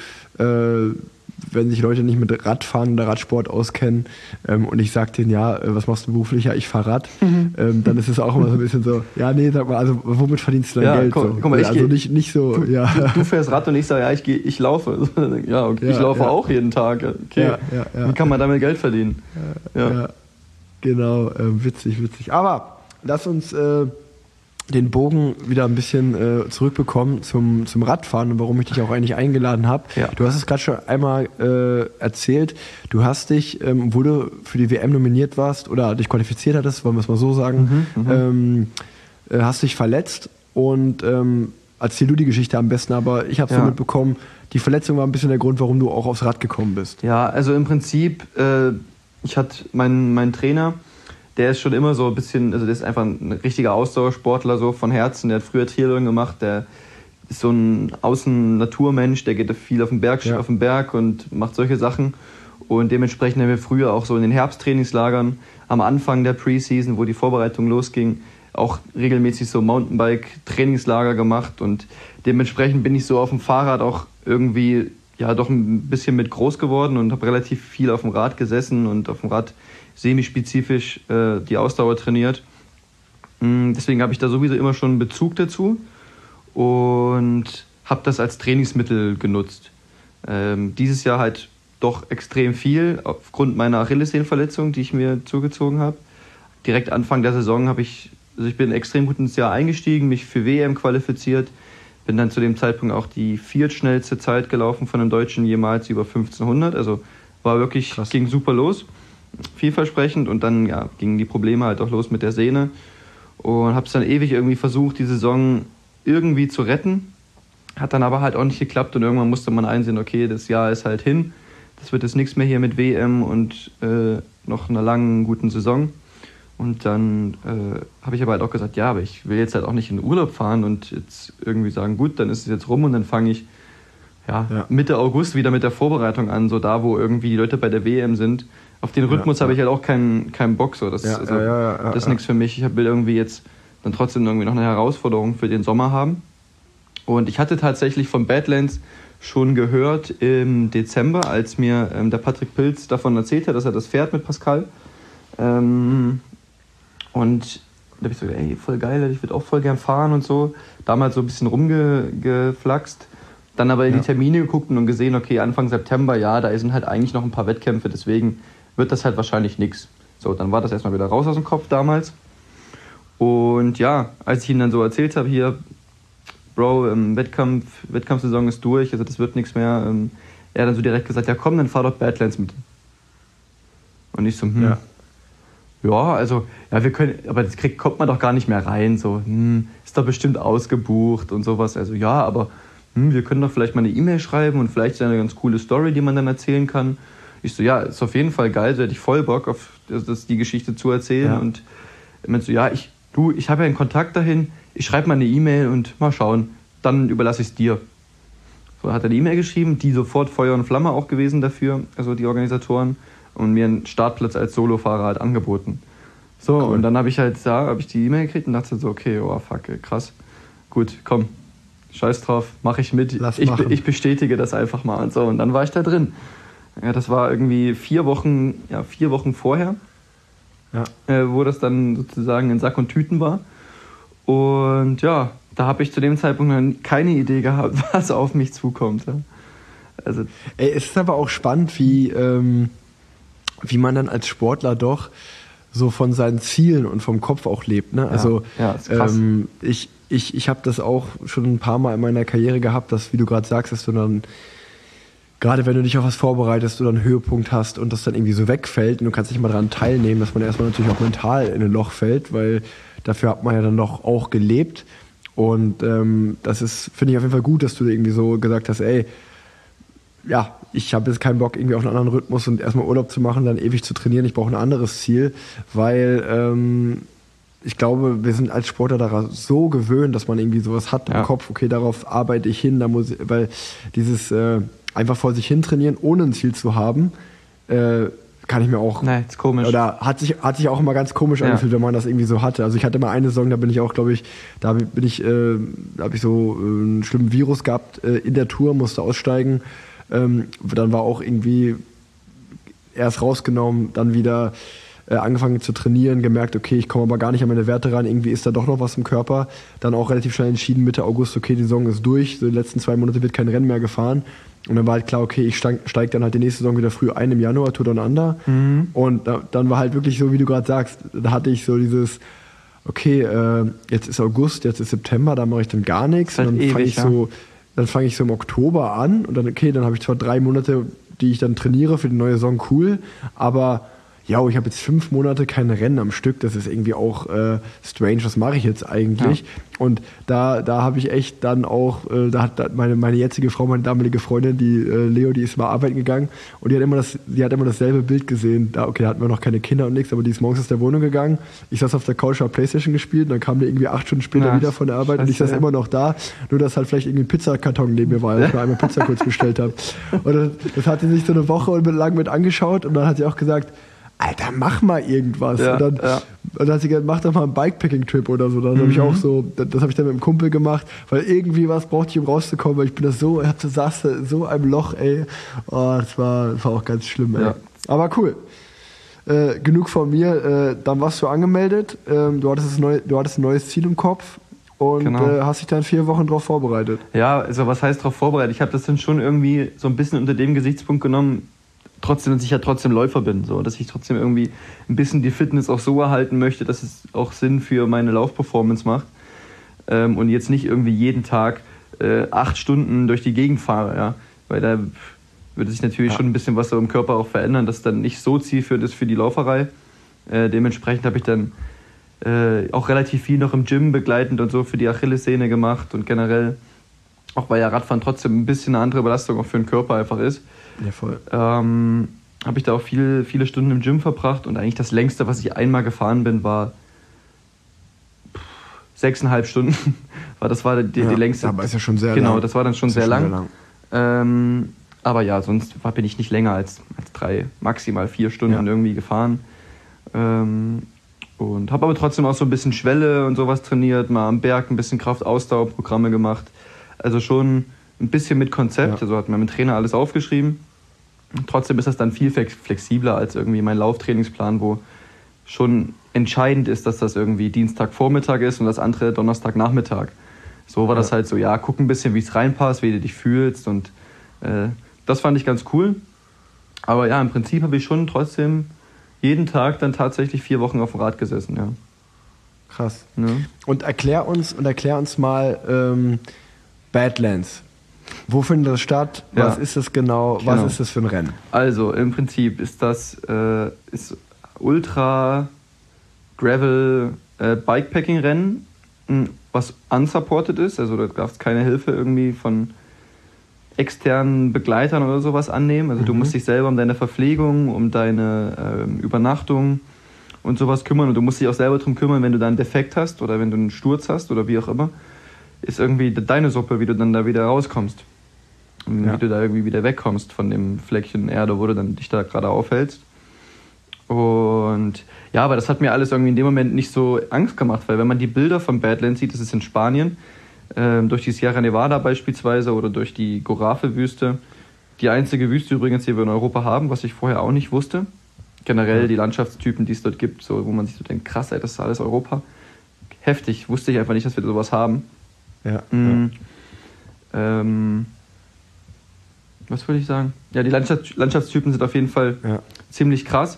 wenn sich Leute nicht mit Radfahren oder Radsport auskennen und ich sage denen, was machst du beruflich? Ja, ich fahre Rad. Dann ist es auch immer so ein bisschen so, sag mal, also womit verdienst du dein Geld? Guck mal, also nicht so, Du fährst Rad und ich sage, ich laufe. Ja, okay, ich laufe auch jeden Tag. Okay, wie kann man damit Geld verdienen? Ja, genau, witzig. Aber lass uns den Bogen wieder ein bisschen zurückbekommen zum Radfahren und warum ich dich auch eigentlich eingeladen habe. Ja. Du hast es gerade schon einmal erzählt. Du hast dich, wo du für die WM nominiert warst oder dich qualifiziert hattest, wollen wir es mal so sagen, hast dich verletzt und erzähl du die Geschichte am besten, aber ich habe es so mitbekommen, die Verletzung war ein bisschen der Grund, warum du auch aufs Rad gekommen bist. Ja, also im Prinzip, ich hatte meinen Trainer, der ist schon immer so ein bisschen, also der ist einfach ein richtiger Ausdauersportler so von Herzen, der hat früher Triathlon gemacht, der ist so ein Außen-Naturmensch, der geht viel auf den Berg und macht solche Sachen und dementsprechend haben wir früher auch so in den Herbsttrainingslagern am Anfang der Preseason, wo die Vorbereitung losging, auch regelmäßig so Mountainbike-Trainingslager gemacht und dementsprechend bin ich so auf dem Fahrrad auch irgendwie doch ein bisschen mit groß geworden und habe relativ viel auf dem Rad gesessen und auf dem Rad semispezifisch die Ausdauer trainiert. Deswegen habe ich da sowieso immer schon einen Bezug dazu und habe das als Trainingsmittel genutzt. Dieses Jahr halt doch extrem viel aufgrund meiner Achillessehnenverletzung, die ich mir zugezogen habe. Direkt Anfang der Saison ich bin extrem gut ins Jahr eingestiegen, mich für WM qualifiziert, bin dann zu dem Zeitpunkt auch die viertschnellste Zeit gelaufen von einem Deutschen jemals über 1500, also war wirklich, ging super los. Vielversprechend und dann gingen die Probleme halt auch los mit der Sehne und habe es dann ewig irgendwie versucht, die Saison irgendwie zu retten, hat dann aber halt auch nicht geklappt und irgendwann musste man einsehen, okay, das Jahr ist halt hin, das wird jetzt nichts mehr hier mit WM und noch einer langen, guten Saison und dann habe ich aber halt auch gesagt, aber ich will jetzt halt auch nicht in den Urlaub fahren und jetzt irgendwie sagen, gut, dann ist es jetzt rum und dann fange ich Mitte August wieder mit der Vorbereitung an, so da, wo irgendwie die Leute bei der WM sind. Auf den Rhythmus habe ich halt auch keinen Bock. So. Das ist nichts für mich. Ich will irgendwie jetzt dann trotzdem irgendwie noch eine Herausforderung für den Sommer haben. Und ich hatte tatsächlich von Badlands schon gehört im Dezember, als mir der Patrick Pilz davon erzählt hat, dass er das fährt mit Pascal. Und da habe ich so gedacht, voll geil, ich würde auch voll gern fahren und so. Damals so ein bisschen rumgeflaxt. Dann aber in die Termine geguckt und gesehen, okay, Anfang September, da sind halt eigentlich noch ein paar Wettkämpfe, deswegen wird das halt wahrscheinlich nichts. So, dann war das erstmal wieder raus aus dem Kopf damals. Und als ich ihm dann so erzählt habe, hier, Bro, Wettkampfsaison ist durch, also das wird nichts mehr. Er hat dann so direkt gesagt, komm, dann fahr doch Badlands mit. Und ich so, wir können, aber das kommt man doch gar nicht mehr rein, so, ist doch bestimmt ausgebucht und sowas. Also aber wir können doch vielleicht mal eine E-Mail schreiben und vielleicht ist eine ganz coole Story, die man dann erzählen kann. Ich so, ist auf jeden Fall geil, da hätte ich voll Bock, auf die Geschichte zu erzählen. Und er meinte so, ich habe ja einen Kontakt dahin, ich schreibe mal eine E-Mail und mal schauen, dann überlasse ich es dir. So hat er eine E-Mail geschrieben, die sofort Feuer und Flamme auch gewesen dafür, also die Organisatoren, und mir einen Startplatz als Solofahrer halt angeboten. So, cool. Und dann habe ich die E-Mail gekriegt und dachte so, okay, fuck, krass, gut, komm. Scheiß drauf, mache ich mit. Ich bestätige das einfach mal und so. Und dann war ich da drin. Ja, das war irgendwie 4 Wochen vorher, wo das dann sozusagen in Sack und Tüten war. Und da habe ich zu dem Zeitpunkt noch keine Idee gehabt, was auf mich zukommt. Ja. Also, es ist aber auch spannend, wie man dann als Sportler doch so von seinen Zielen und vom Kopf auch lebt. Ne? Also ist krass. Ich habe das auch schon ein paar Mal in meiner Karriere gehabt, dass, wie du gerade sagst, dass du dann gerade wenn du dich auf was vorbereitest oder einen Höhepunkt hast und das dann irgendwie so wegfällt und du kannst nicht mal daran teilnehmen, dass man erstmal natürlich auch mental in ein Loch fällt, weil dafür hat man ja dann doch auch gelebt. Und das ist, finde ich auf jeden Fall gut, dass du irgendwie so gesagt hast, ey, ja, ich habe jetzt keinen Bock irgendwie auf einen anderen Rhythmus und erstmal Urlaub zu machen, dann ewig zu trainieren. Ich brauche ein anderes Ziel, weil ich glaube, wir sind als Sportler daran so gewöhnt, dass man irgendwie sowas hat im Kopf, okay, darauf arbeite ich hin, weil dieses einfach vor sich hin trainieren, ohne ein Ziel zu haben, kann ich mir auch... Nein, ist komisch. Oder hat sich auch immer ganz komisch angefühlt, wenn man das irgendwie so hatte. Also ich hatte mal eine Saison, da bin ich auch, glaube ich, da habe ich so einen schlimmen Virus gehabt in der Tour, musste aussteigen. Dann war auch irgendwie erst rausgenommen, dann wieder angefangen zu trainieren, gemerkt, okay, ich komme aber gar nicht an meine Werte ran, irgendwie ist da doch noch was im Körper. Dann auch relativ schnell entschieden, Mitte August, okay, die Saison ist durch, so die letzten 2 Monate wird kein Rennen mehr gefahren. Und dann war halt klar, okay, ich steig dann halt die nächste Saison wieder früh ein im Januar, Tour Down Under. Und dann war halt wirklich so, wie du gerade sagst, da hatte ich so dieses, okay, jetzt ist August, jetzt ist September, da mache ich dann gar nichts. Halt und dann fange ich so im Oktober an und dann, okay, dann habe ich zwar 3 Monate, die ich dann trainiere für die neue Saison, cool, aber ja, ich habe jetzt 5 Monate kein Rennen am Stück, das ist irgendwie auch strange, was mache ich jetzt eigentlich? Ja. Und da habe ich echt dann auch, da hat meine jetzige Frau, meine damalige Freundin, die Leo, die ist mal arbeiten gegangen und die hat immer dasselbe Bild gesehen. Da hatten wir noch keine Kinder und nichts, aber die ist morgens aus der Wohnung gegangen. Ich saß auf der Couch, habe Playstation gespielt und dann kam die irgendwie 8 Stunden später wieder von der Arbeit und ich saß immer noch da, nur dass halt vielleicht irgendwie ein Pizzakarton neben mir war, weil ich mir einmal Pizza kurz bestellt habe. Und das hat sie sich so eine Woche lang mit angeschaut und dann hat sie auch gesagt, Alter, mach mal irgendwas. Und dann hat sie gesagt, mach doch mal einen Bikepacking-Trip oder so. Dann habe ich auch so, das habe ich dann mit dem Kumpel gemacht, weil irgendwie was brauchte ich, um rauszukommen, weil ich bin saß so einem Loch, ey. Oh, das war auch ganz schlimm, ey. Ja. Aber cool. Genug von mir. Dann warst du angemeldet. Du hattest ein neues Ziel im Kopf und hast dich dann 4 Wochen drauf vorbereitet. Ja, also was heißt drauf vorbereitet? Ich habe das dann schon irgendwie so ein bisschen unter dem Gesichtspunkt genommen, trotzdem, dass ich ja trotzdem Läufer bin, so, dass ich trotzdem irgendwie ein bisschen die Fitness auch so erhalten möchte, dass es auch Sinn für meine Laufperformance macht und jetzt nicht irgendwie jeden Tag 8 Stunden durch die Gegend fahre, ja, weil da würde sich natürlich schon ein bisschen was so im Körper auch verändern, das dann nicht so zielführend ist für die Lauferei. Dementsprechend habe ich dann auch relativ viel noch im Gym begleitend und so für die Achillessehne gemacht und generell, auch weil ja Radfahren trotzdem ein bisschen eine andere Belastung auch für den Körper einfach ist. Ja, voll. Habe ich da auch viele Stunden im Gym verbracht und eigentlich das längste, was ich einmal gefahren bin, war 6,5 Stunden. Das war die längste. Aber ist ja schon sehr lang. Genau, das war dann schon sehr lang. Aber ja, sonst bin ich nicht länger als 3, maximal 4 Stunden irgendwie gefahren. Und habe aber trotzdem auch so ein bisschen Schwelle und sowas trainiert, mal am Berg ein bisschen Kraftausdauerprogramme gemacht. Also schon ein bisschen mit Konzept, also hat mir mein Trainer alles aufgeschrieben. Trotzdem ist das dann viel flexibler als irgendwie mein Lauftrainingsplan, wo schon entscheidend ist, dass das irgendwie Dienstagvormittag ist und das andere Donnerstagnachmittag. So war das halt so, guck ein bisschen, wie es reinpasst, wie du dich fühlst und das fand ich ganz cool. Aber ja, im Prinzip habe ich schon trotzdem jeden Tag dann tatsächlich 4 Wochen auf dem Rad gesessen, ja. Krass. Ja. Und erklär uns mal Badlands. Wo findet das statt? Was ist das genau? Was ist das für ein Rennen? Also im Prinzip ist das ist Ultra Gravel Bikepacking-Rennen, was unsupported ist. Also da darfst keine Hilfe irgendwie von externen Begleitern oder sowas annehmen. Also du musst dich selber um deine Verpflegung, um deine Übernachtung und sowas kümmern. Und du musst dich auch selber darum kümmern, wenn du da einen Defekt hast oder wenn du einen Sturz hast oder wie auch immer. Ist irgendwie deine Suppe, wie du dann da wieder rauskommst. Und wie du da irgendwie wieder wegkommst von dem Fleckchen Erde, wo du dann dich da gerade aufhältst. Und ja, aber das hat mir alles irgendwie in dem Moment nicht so Angst gemacht, weil wenn man die Bilder von Badlands sieht, das ist in Spanien, durch die Sierra Nevada beispielsweise oder durch die Gorafe-Wüste. Die einzige Wüste übrigens, die wir in Europa haben, was ich vorher auch nicht wusste. Generell die Landschaftstypen, die es dort gibt, so, wo man sich so denkt, krass, ey, das ist alles Europa. Heftig, wusste ich einfach nicht, dass wir sowas haben. Ja. Was würde ich sagen? Ja, die Landschaftstypen sind auf jeden Fall ziemlich krass.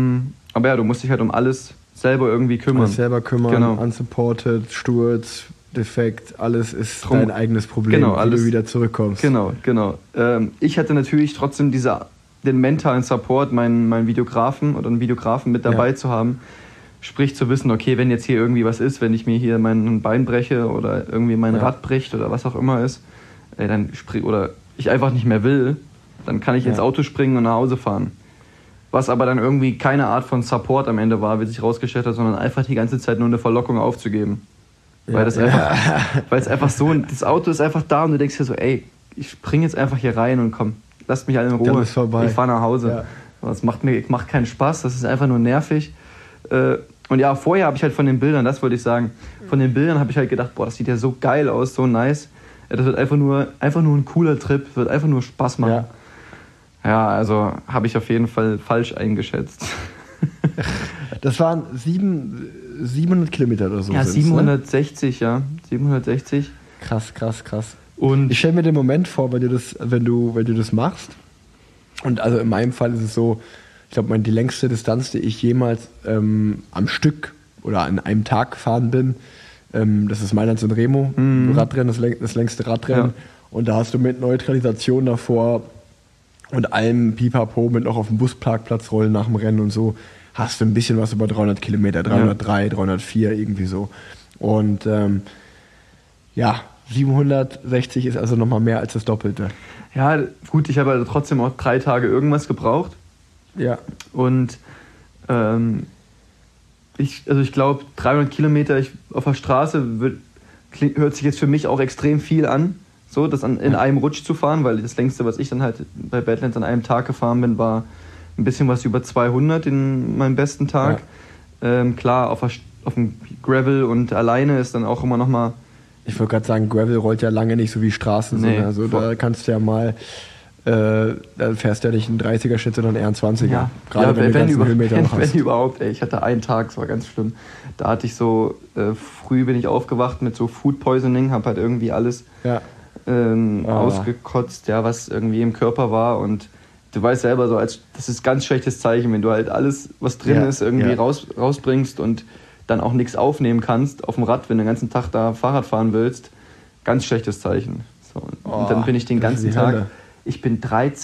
Aber ja, du musst dich halt um alles selber irgendwie kümmern. Alles selber kümmern, unsupported, Sturz, defekt, alles ist dein eigenes Problem, genau, wie du wieder zurückkommst. Genau. Ich hatte natürlich trotzdem den mentalen Support, meinen Videografen oder einen Videografen mit dabei zu haben. Sprich zu wissen, okay, wenn jetzt hier irgendwie was ist, wenn ich mir hier mein Bein breche oder irgendwie mein Rad bricht oder was auch immer ist, oder ich einfach nicht mehr will, dann kann ich ins Auto springen und nach Hause fahren. Was aber dann irgendwie keine Art von Support am Ende war, wie sich rausgestellt hat, sondern einfach die ganze Zeit nur eine Verlockung aufzugeben. Weil es einfach so, das Auto ist einfach da und du denkst dir so, ey, ich spring jetzt einfach hier rein und komm, lasst mich alle in Ruhe. Ich fahre nach Hause. Ja. Das macht keinen Spaß, das ist einfach nur nervig. Und ja, vorher habe ich halt von den Bildern, das wollte ich sagen, von den Bildern habe ich halt gedacht, boah, das sieht ja so geil aus, so nice. Das wird einfach nur ein cooler Trip, wird einfach nur Spaß machen. Ja, also habe ich auf jeden Fall falsch eingeschätzt. Das waren 700 Kilometer oder so. Ja, 760, ne? 760. Krass. Und ich stelle mir den Moment vor, wenn du das machst. Und also in meinem Fall ist es so, ich glaube, die längste Distanz, die ich jemals am Stück oder an einem Tag gefahren bin, das ist Mailand-San Remo, Radrennen, das längste Radrennen. Ja. Und da hast du mit Neutralisation davor und allem Pipapo mit noch auf dem Busparkplatz rollen nach dem Rennen und so, hast du ein bisschen was über 300 Kilometer, 303, 304 irgendwie so. Und 760 ist also nochmal mehr als das Doppelte. Ja, gut, ich habe also trotzdem auch 3 Tage irgendwas gebraucht. Ja. Und ich glaube, 300 Kilometer auf der Straße hört sich jetzt für mich auch extrem viel an, so das in einem Rutsch zu fahren, weil das längste, was ich dann halt bei Badlands an einem Tag gefahren bin, war ein bisschen was über 200 in meinem besten Tag. Ja. Klar, auf dem Gravel und alleine ist dann auch immer noch mal... Ich wollte gerade sagen, Gravel rollt ja lange nicht so wie Straßen. Nee, also da kannst du ja mal... da fährst du ja nicht einen 30er-Schnitt, sondern eher einen 20er. Ja. Gerade wenn du Höhenmeter noch hast. Wenn überhaupt, ey. Ich hatte einen Tag, das war ganz schlimm. Da hatte ich so... früh bin ich aufgewacht mit so Food Poisoning, habe halt irgendwie alles ausgekotzt, was irgendwie im Körper war. Und du weißt selber, das ist ein ganz schlechtes Zeichen, wenn du halt alles, was drin ist, irgendwie rausbringst und dann auch nichts aufnehmen kannst auf dem Rad, wenn du den ganzen Tag da Fahrrad fahren willst. Ganz schlechtes Zeichen. So, und dann bin ich den ganzen Tag... Ich bin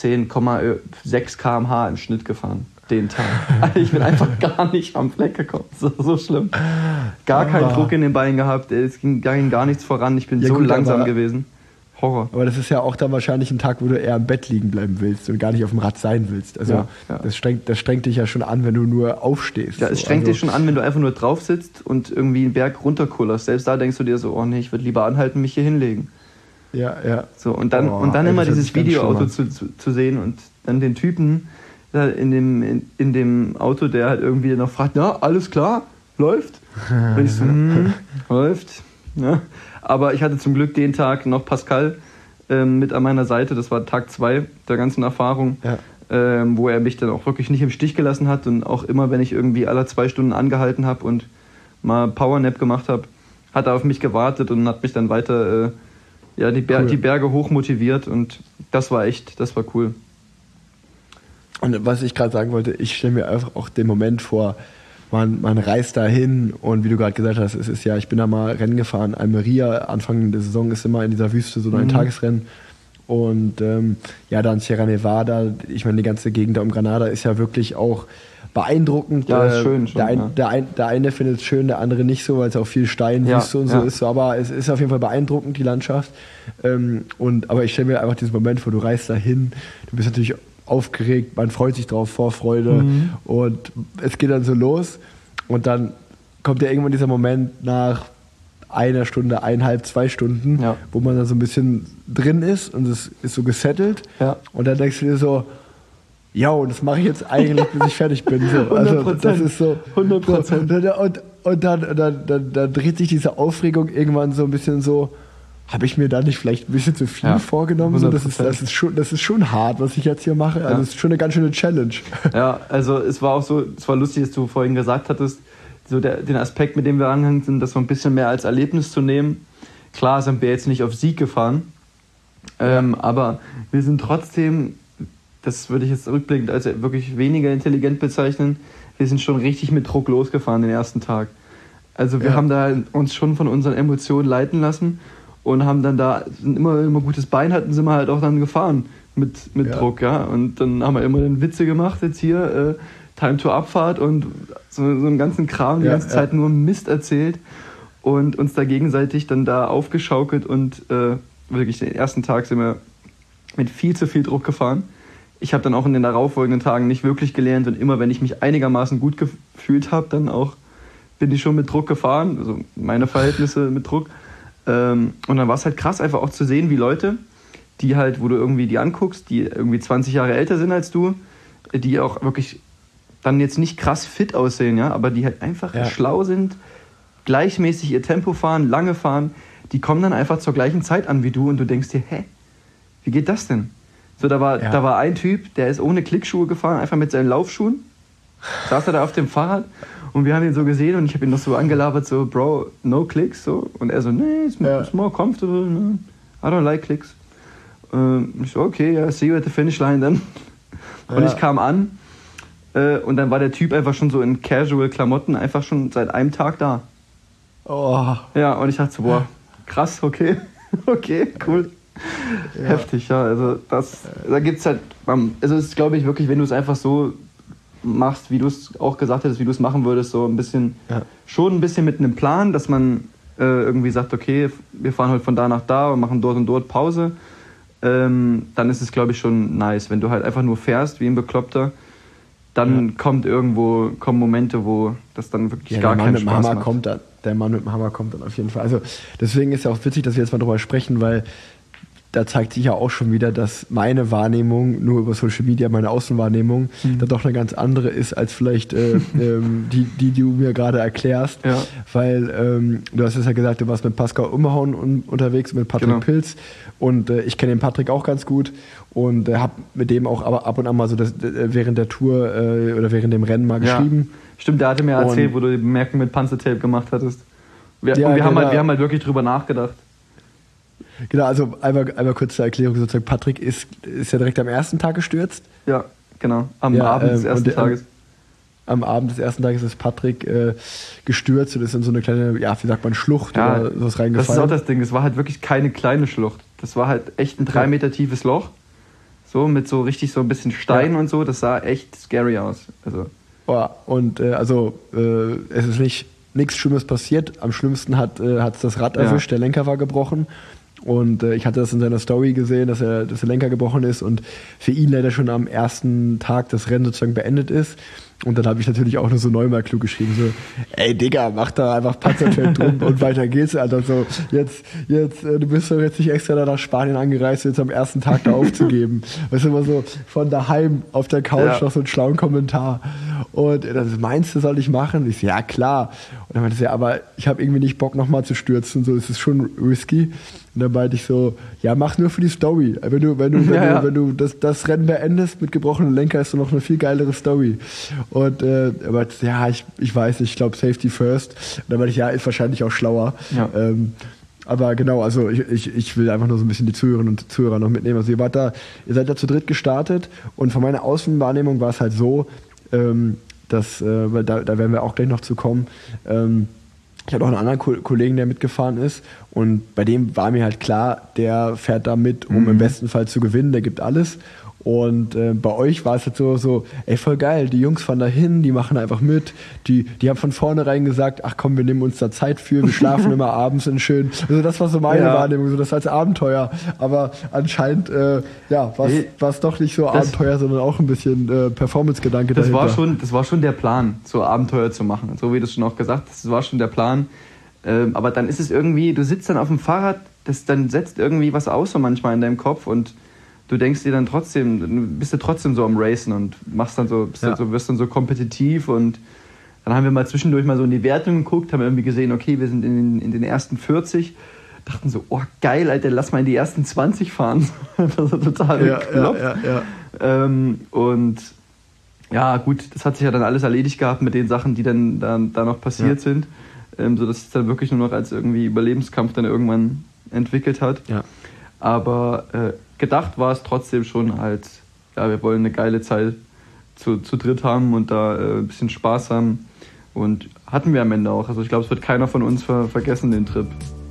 13,6 km/h im Schnitt gefahren, den Tag. Ich bin einfach gar nicht am Fleck gekommen. So schlimm. Gar keinen Druck in den Beinen gehabt. Es ging gar nichts voran. Ich bin so langsam gewesen. Horror. Aber das ist ja auch dann wahrscheinlich ein Tag, wo du eher im Bett liegen bleiben willst und gar nicht auf dem Rad sein willst. Also das strengt dich ja schon an, wenn du nur aufstehst. Ja, es strengt dich schon an, wenn du einfach nur drauf sitzt und irgendwie einen Berg runterkullerst. Selbst da denkst du dir so, oh nee, ich würde lieber anhalten, mich hier hinlegen. Ja. So, und dann immer dieses Videoauto zu sehen und dann den Typen da in dem Auto, der halt irgendwie noch fragt, na, alles klar, läuft? Und ich so, läuft. Ja. Aber ich hatte zum Glück den Tag noch Pascal mit an meiner Seite, das war Tag 2 der ganzen Erfahrung, wo er mich dann auch wirklich nicht im Stich gelassen hat und auch immer, wenn ich irgendwie alle 2 Stunden angehalten habe und mal Powernap gemacht habe, hat er auf mich gewartet und hat mich dann weiter... die Berge hoch motiviert und das war cool. Und was ich gerade sagen wollte, ich stelle mir einfach auch den Moment vor, man reist da hin und wie du gerade gesagt hast, ich bin da mal Rennen gefahren, Almeria, Anfang der Saison ist immer in dieser Wüste so ein Tagesrennen und dann Sierra Nevada, ich meine die ganze Gegend da um Granada ist ja wirklich auch beeindruckend. Ja, ist schön. Der eine findet es schön, der andere nicht so, weil es auch viel Steinwüste und so ist. Aber es ist auf jeden Fall beeindruckend, die Landschaft. Aber ich stelle mir einfach diesen Moment vor, du reist da hin, du bist natürlich aufgeregt, man freut sich drauf, Vorfreude und es geht dann so los und dann kommt ja irgendwann dieser Moment nach 1 Stunde, 1,5, 2 Stunden, wo man dann so ein bisschen drin ist und es ist so gesettelt und dann denkst du dir so, und das mache ich jetzt eigentlich, bis ich fertig bin. So. Also 100%. Das ist so 100%. Und dann dreht sich diese Aufregung irgendwann so ein bisschen so, habe ich mir da nicht vielleicht ein bisschen zu viel vorgenommen? So, das ist schon hart, was ich jetzt hier mache. Also es ist schon eine ganz schöne Challenge. Ja, also es war lustig, dass du vorhin gesagt hattest, so den Aspekt, mit dem wir angegangen sind, das so ein bisschen mehr als Erlebnis zu nehmen. Klar sind wir jetzt nicht auf Sieg gefahren, aber wir sind trotzdem... Das würde ich jetzt rückblickend als wirklich weniger intelligent bezeichnen. Wir sind schon richtig mit Druck losgefahren den ersten Tag. Also wir haben da uns schon von unseren Emotionen leiten lassen und haben dann da immer gutes Bein hatten, sind wir halt auch dann gefahren mit Druck, ja. Und dann haben wir immer dann Witze gemacht, jetzt hier Time to Abfahrt und so einen ganzen Kram, die ganze Zeit nur Mist erzählt und uns da gegenseitig dann da aufgeschaukelt und wirklich den ersten Tag sind wir mit viel zu viel Druck gefahren. Ich habe dann auch in den darauffolgenden Tagen nicht wirklich gelernt und immer, wenn ich mich einigermaßen gut gefühlt habe, dann auch bin ich schon mit Druck gefahren, also meine Verhältnisse mit Druck. Und dann war es halt krass, einfach auch zu sehen, wie Leute, die halt, wo du irgendwie die anguckst, die irgendwie 20 Jahre älter sind als du, die auch wirklich dann jetzt nicht krass fit aussehen, ja, aber die halt einfach schlau sind, gleichmäßig ihr Tempo fahren, lange fahren, die kommen dann einfach zur gleichen Zeit an wie du und du denkst dir, hä, wie geht das denn? So, da war ein Typ, der ist ohne Klickschuhe gefahren, einfach mit seinen Laufschuhen, saß er da auf dem Fahrrad und wir haben ihn so gesehen und ich habe ihn noch so angelabert, so, Bro, no clicks, so, und er so, nee, it's more comfortable, no, I don't like clicks. Ich so, okay, see you at the finish line dann. Und ich kam an und dann war der Typ einfach schon so in Casual-Klamotten einfach schon seit einem Tag da. Oh. Ja, und ich dachte so, boah, krass, okay, cool. Ja. Heftig, ja, also da gibt's halt, also es ist, glaube ich, wirklich, wenn du es einfach so machst, wie du es auch gesagt hättest, wie du es machen würdest, so ein bisschen, schon ein bisschen mit einem Plan, dass man irgendwie sagt, okay, wir fahren heute von da nach da und machen dort und dort Pause, dann ist es, glaube ich, schon nice. Wenn du halt einfach nur fährst wie ein Bekloppter, dann kommen Momente, wo das dann wirklich gar keinen Spaß macht. Der Mann mit dem Hammer kommt dann auf jeden Fall. Also deswegen ist ja auch witzig, dass wir jetzt mal drüber sprechen, weil da zeigt sich ja auch schon wieder, dass meine Wahrnehmung nur über Social Media, meine Außenwahrnehmung, da doch eine ganz andere ist, als vielleicht die du mir gerade erklärst. Ja. Weil du hast ja gesagt, du warst mit Pascal Ummerhauen unterwegs, mit Patrick Pilz. Und ich kenne den Patrick auch ganz gut und habe mit dem auch aber ab und an mal so während der Tour oder während dem Rennen mal geschrieben. Stimmt, der hatte mir erzählt, wo du die Bemerkung mit Panzertape gemacht hattest. Wir haben halt wirklich drüber nachgedacht. Genau, also einmal kurz zur Erklärung, sozusagen, Patrick ist ja direkt am ersten Tag gestürzt. Ja, genau, am Abend des ersten Tages. Am Abend des ersten Tages ist Patrick gestürzt und ist in so eine kleine, wie sagt man, Schlucht oder sowas reingefallen. Das ist auch das Ding, es war halt wirklich keine kleine Schlucht. Das war halt echt ein 3 Meter tiefes Loch, so mit so richtig so ein bisschen Stein und so, das sah echt scary aus. Also. Und es ist nichts Schlimmes passiert. Am schlimmsten hat es das Rad erwischt, der Lenker war gebrochen. Und ich hatte das in seiner Story gesehen, dass der Lenker gebrochen ist und für ihn leider schon am ersten Tag das Rennen sozusagen beendet ist. Und dann habe ich natürlich auch nur so neunmal klug geschrieben, so, ey Digga, mach da einfach Panzertape drum und weiter geht's, Alter. So, jetzt, du bist doch jetzt nicht extra da nach Spanien angereist, jetzt am ersten Tag da aufzugeben. Weißt du, immer so von daheim auf der Couch noch so einen schlauen Kommentar. Und das meinst du, soll ich machen? Ich so, ja klar. Und dann meinte sie, aber ich habe irgendwie nicht Bock nochmal zu stürzen, so, es ist schon risky. Und dann meinte ich so, ja, mach nur für die Story. Wenn du das Rennen beendest mit gebrochenem Lenker, ist doch noch eine viel geilere Story. Und aber ja, ich weiß nicht, ich glaube Safety first. Und dann meinte ich, ja, ist wahrscheinlich auch schlauer. Ja. Aber genau, also ich will einfach nur so ein bisschen die Zuhörerinnen und Zuhörer noch mitnehmen. Also ihr seid da zu dritt gestartet und von meiner Außenwahrnehmung war es halt so, dass, weil da werden wir auch gleich noch zu kommen, ich hatte auch einen anderen Kollegen, der mitgefahren ist und bei dem war mir halt klar, der fährt da mit, um im besten Fall zu gewinnen, der gibt alles. Und bei euch war es jetzt so, ey, voll geil, die Jungs fahren da hin, die machen einfach mit, die haben von vornherein gesagt, ach komm, wir nehmen uns da Zeit für, wir schlafen immer abends in schön, also das war so meine Wahrnehmung, so das als Abenteuer, aber anscheinend, war es doch nicht so Abenteuer, sondern auch ein bisschen Performance-Gedanke dahinter. Das war schon der Plan, so Abenteuer zu machen, so wie du es schon auch gesagt hast, das war schon der Plan, aber dann ist es irgendwie, du sitzt dann auf dem Fahrrad, dann setzt irgendwie was aus so manchmal in deinem Kopf und du denkst dir dann trotzdem, bist du trotzdem so am Racen und machst dann so, wirst dann so kompetitiv und dann haben wir mal zwischendurch mal so in die Wertung geguckt, haben irgendwie gesehen, okay, wir sind in den ersten 40, dachten so, oh geil, Alter, lass mal in die ersten 20 fahren. Das war total bekloppt. Und ja, gut, das hat sich ja dann alles erledigt gehabt mit den Sachen, die dann da noch passiert sind, sodass es dann wirklich nur noch als irgendwie Überlebenskampf dann irgendwann entwickelt hat. Ja. Aber gedacht war es trotzdem schon halt, ja, wir wollen eine geile Zeit zu dritt haben und da ein bisschen Spaß haben Und hatten wir am Ende auch. Also ich glaube, es wird keiner von uns vergessen, den Trip.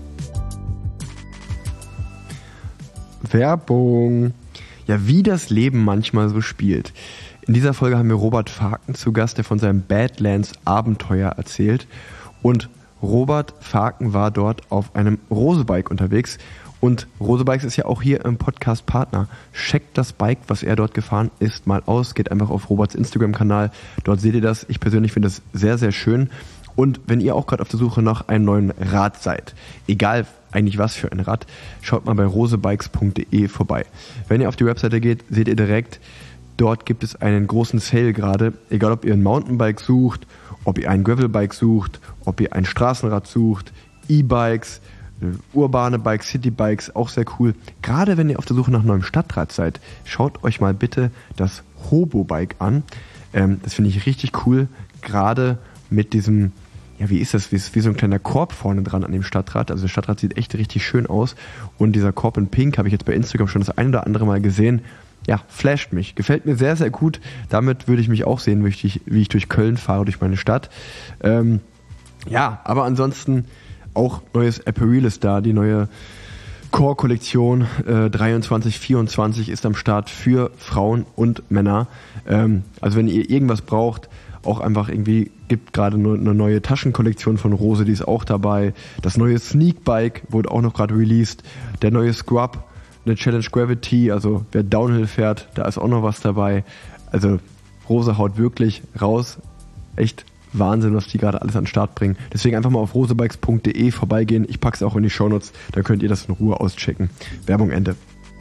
Werbung. Ja, wie das Leben manchmal so spielt. In dieser Folge haben wir Robert Faken zu Gast, der von seinem Badlands-Abenteuer erzählt. Und Robert Faken war dort auf einem Rose-Bike unterwegs. Und Rose Bikes ist ja auch hier im Podcast Partner. Checkt das Bike, was er dort gefahren ist, mal aus. Geht einfach auf Roberts Instagram-Kanal. Dort seht ihr das. Ich persönlich finde das sehr, sehr schön. Und wenn ihr auch gerade auf der Suche nach einem neuen Rad seid, egal eigentlich was für ein Rad, schaut mal bei rosebikes.de vorbei. Wenn ihr auf die Webseite geht, seht ihr direkt, dort gibt es einen großen Sale gerade. Egal, ob ihr ein Mountainbike sucht, ob ihr ein Gravelbike sucht, ob ihr ein Straßenrad sucht, E-Bikes, urbane Bikes, Citybikes, auch sehr cool. Gerade wenn ihr auf der Suche nach neuem Stadtrad seid, schaut euch mal bitte das Hobo-Bike an. Das finde ich richtig cool, gerade mit diesem, ja, wie ist das, wie so ein kleiner Korb vorne dran an dem Stadtrad. Also das Stadtrad sieht echt richtig schön aus und dieser Korb in Pink habe ich jetzt bei Instagram schon das ein oder andere Mal gesehen. Ja, flasht mich. Gefällt mir sehr, sehr gut. Damit würde ich mich auch sehen, wie ich durch Köln fahre, durch meine Stadt. Ja, aber ansonsten auch neues Apparel ist da, die neue Core-Kollektion 23-24 ist am Start für Frauen und Männer. Also wenn ihr irgendwas braucht, auch einfach irgendwie, gibt gerade eine neue Taschenkollektion von Rose, die ist auch dabei. Das neue Sneakbike wurde auch noch gerade released. Der neue Scrub, eine Challenge Gravity, also wer Downhill fährt, da ist auch noch was dabei. Also Rose haut wirklich raus. Echt Wahnsinn, was die gerade alles an den Start bringen. Deswegen einfach mal auf rosebikes.de vorbeigehen. Ich packe es auch in die Shownotes, dann könnt ihr das in Ruhe auschecken. Werbung Ende.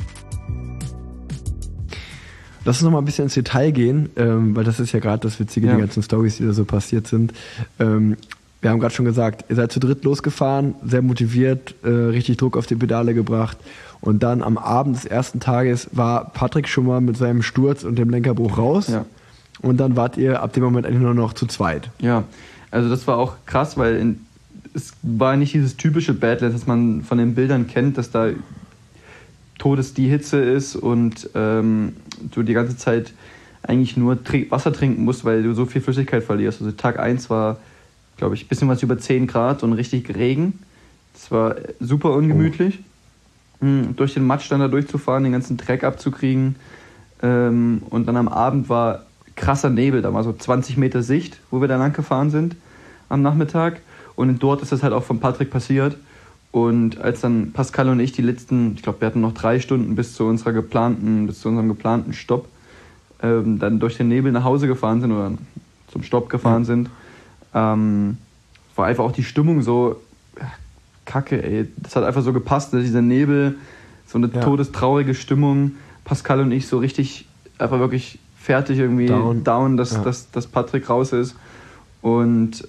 Lass uns noch mal ein bisschen ins Detail gehen, weil das ist ja gerade das Witzige, die ganzen Storys, die da so passiert sind. Wir haben gerade schon gesagt, ihr seid zu dritt losgefahren, sehr motiviert, richtig Druck auf die Pedale gebracht. Und dann am Abend des ersten Tages war Patrick schon mal mit seinem Sturz und dem Lenkerbruch raus. Ja. Und dann wart ihr ab dem Moment eigentlich nur noch zu zweit. Ja, also das war auch krass, weil es war nicht dieses typische Badlands, das man von den Bildern kennt, dass da die Hitze ist und du die ganze Zeit eigentlich nur Wasser trinken musst, weil du so viel Flüssigkeit verlierst. Also Tag 1 war, glaube ich, ein bisschen was über 10 Grad und richtig Regen. Das war super ungemütlich. Durch den Matsch dann da durchzufahren, den ganzen Dreck abzukriegen. Und dann am Abend war krasser Nebel, da war so 20 Meter Sicht, wo wir da lang gefahren sind am Nachmittag. Und dort ist das halt auch von Patrick passiert. Und als dann Pascal und ich die letzten, ich glaube, wir hatten noch 3 Stunden bis zu unserem geplanten Stopp, dann durch den Nebel nach Hause gefahren sind oder zum Stopp gefahren sind, war einfach auch die Stimmung so kacke, ey. Das hat einfach so gepasst, ne? Dieser Nebel, so eine todestraurige Stimmung. Pascal und ich so richtig, einfach wirklich fertig irgendwie down dass Patrick raus ist. Und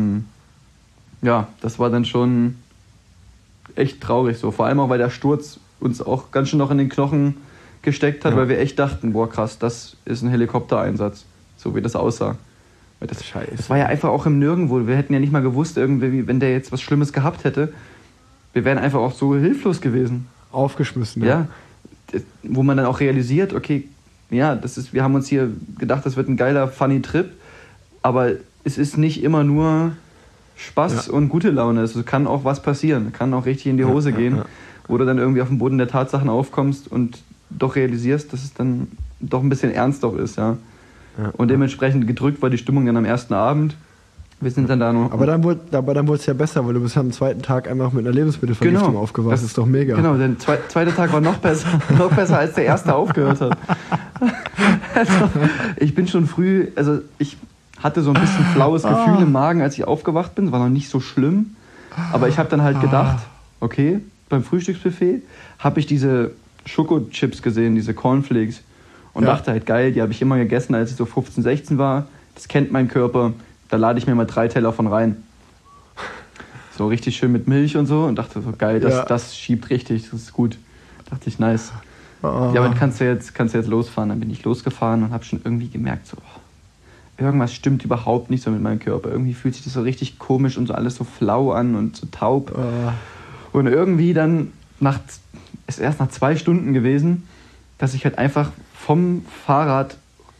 das war dann schon echt traurig so. Vor allem auch, weil der Sturz uns auch ganz schön noch in den Knochen gesteckt hat, weil wir echt dachten, boah krass, das ist ein Helikoptereinsatz, so wie das aussah. Das war ja einfach auch im Nirgendwo. Wir hätten ja nicht mal gewusst, irgendwie, wenn der jetzt was Schlimmes gehabt hätte, wir wären einfach auch so hilflos gewesen. Aufgeschmissen, ja. Wo man dann auch realisiert, okay, ja, wir haben uns hier gedacht, das wird ein geiler, funny Trip, aber es ist nicht immer nur Spaß und gute Laune. Es kann auch was passieren, kann auch richtig in die Hose gehen, wo du dann irgendwie auf den Boden der Tatsachen aufkommst und doch realisierst, dass es dann doch ein bisschen ernst auch ist, ja. Und dementsprechend gedrückt war die Stimmung dann am ersten Abend. Wir sind dann da noch. Aber dann wurde es ja besser, weil du bist am zweiten Tag einfach mit einer Lebensmittelvergiftung aufgewacht. Das ist doch mega. Genau, der zweite Tag war noch besser als der erste aufgehört hat. Also, ich bin schon früh, also ich hatte so ein bisschen flaues Gefühl im Magen, als ich aufgewacht bin. War noch nicht so schlimm. Aber ich habe dann halt gedacht, okay, beim Frühstücksbuffet habe ich diese Schokochips gesehen, diese Cornflakes. Und dachte halt, geil, die habe ich immer gegessen, als ich so 15, 16 war. Das kennt mein Körper. Da lade ich mir mal 3 Teller von rein. So richtig schön mit Milch und so. Und dachte so, geil, das schiebt richtig, das ist gut. Dachte ich, nice. Ja, aber dann kannst du jetzt losfahren. Dann bin ich losgefahren und habe schon irgendwie gemerkt, so, irgendwas stimmt überhaupt nicht so mit meinem Körper. Irgendwie fühlt sich das so richtig komisch und so alles so flau an und so taub. Und irgendwie dann, ist erst nach 2 Stunden gewesen, dass ich halt einfach vom Fahrrad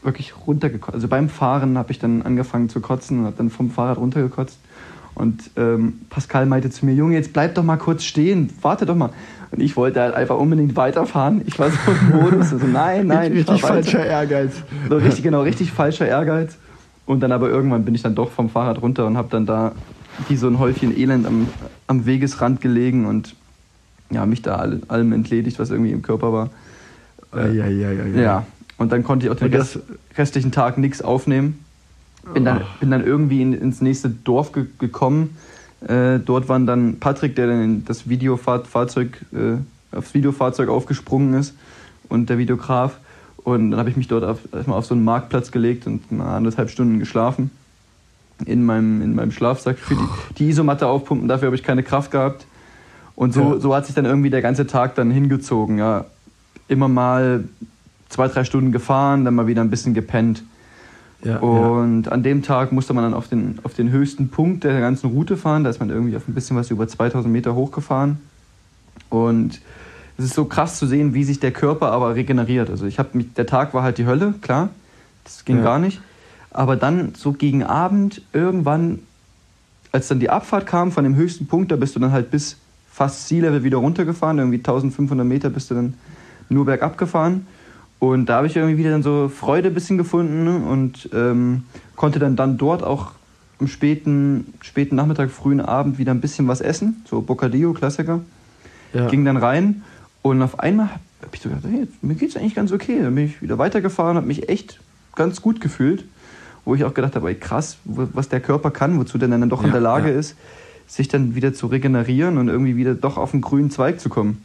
wirklich runtergekotzt. Also beim Fahren habe ich dann angefangen zu kotzen und habe dann vom Fahrrad runtergekotzt. Und Pascal meinte zu mir, Junge, jetzt bleib doch mal kurz stehen, warte doch mal. Und ich wollte halt einfach unbedingt weiterfahren. Ich war so im Modus, so nein, Richtig falscher Ehrgeiz. So richtig falscher Ehrgeiz. Und dann aber irgendwann bin ich dann doch vom Fahrrad runter und habe dann da wie so ein Häufchen Elend am Wegesrand gelegen und ja, mich da allem entledigt, was irgendwie im Körper war. Ja, und dann konnte ich auch den restlichen Tag nichts aufnehmen. Bin dann irgendwie ins nächste Dorf gekommen. Dort waren dann Patrick, der dann aufs Videofahrzeug aufgesprungen ist und der Videograf. Und dann habe ich mich dort erstmal auf so einen Marktplatz gelegt und mal 1,5 Stunden geschlafen. In meinem Schlafsack für die Isomatte aufpumpen. Dafür habe ich keine Kraft gehabt. Und so hat sich dann irgendwie der ganze Tag dann hingezogen. Ja. Immer mal 2-3 Stunden gefahren, dann mal wieder ein bisschen gepennt. Ja, und an dem Tag musste man dann auf den höchsten Punkt der ganzen Route fahren. Da ist man irgendwie auf ein bisschen was über 2000 Meter hochgefahren. Und es ist so krass zu sehen, wie sich der Körper aber regeneriert. Also der Tag war halt die Hölle, klar, das ging gar nicht. Aber dann so gegen Abend irgendwann, als dann die Abfahrt kam von dem höchsten Punkt, da bist du dann halt bis fast Sea-Level wieder runtergefahren. Irgendwie 1500 Meter bist du dann nur bergab gefahren. Und da habe ich irgendwie wieder dann so Freude ein bisschen gefunden und konnte dann dort auch am späten Nachmittag, frühen Abend wieder ein bisschen was essen. So Bocadillo, Klassiker. Ja. Ging dann rein und auf einmal habe ich so gedacht, hey, mir geht's eigentlich ganz okay. Dann bin ich wieder weitergefahren, habe mich echt ganz gut gefühlt. Wo ich auch gedacht habe, ey, krass, was der Körper kann, wozu der dann doch in der Lage ist, sich dann wieder zu regenerieren und irgendwie wieder doch auf einen grünen Zweig zu kommen.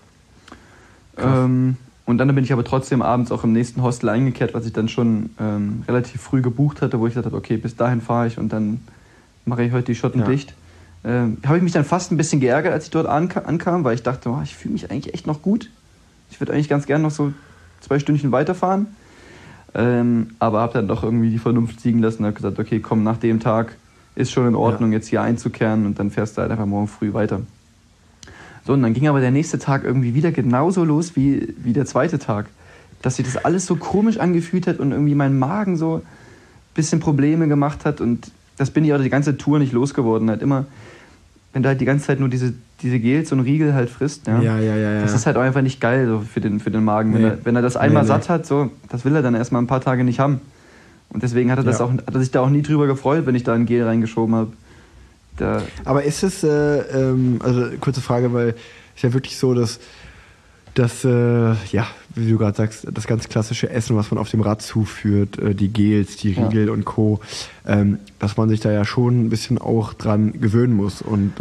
Und dann bin ich aber trotzdem abends auch im nächsten Hostel eingekehrt, was ich dann schon relativ früh gebucht hatte, wo ich dachte, okay, bis dahin fahre ich und dann mache ich heute die Schotten dicht. Habe ich mich dann fast ein bisschen geärgert, als ich dort ankam, weil ich dachte, ich fühle mich eigentlich echt noch gut. Ich würde eigentlich ganz gerne noch so 2 Stündchen weiterfahren. Aber habe dann doch irgendwie die Vernunft siegen lassen und habe gesagt, okay, komm, nach dem Tag ist schon in Ordnung, jetzt hier einzukehren und dann fährst du halt einfach morgen früh weiter. So, und dann ging aber der nächste Tag irgendwie wieder genauso los wie der zweite Tag. Dass sich das alles so komisch angefühlt hat und irgendwie mein Magen so ein bisschen Probleme gemacht hat und das bin ich auch die ganze Tour nicht losgeworden. Halt immer, wenn du halt die ganze Zeit nur diese Gels und Riegel halt frisst, das ist halt auch einfach nicht geil so für den Magen. Wenn er das einmal satt hat, so, das will er dann erstmal ein paar Tage nicht haben. Und deswegen hat er sich da auch nie drüber gefreut, wenn ich da ein Gel reingeschoben habe. Aber ist es, also kurze Frage, weil es ja wirklich so, dass wie du gerade sagst, das ganz klassische Essen, was man auf dem Rad zuführt, die Gels, die Riegel und Co., dass man sich da ja schon ein bisschen auch dran gewöhnen muss. Und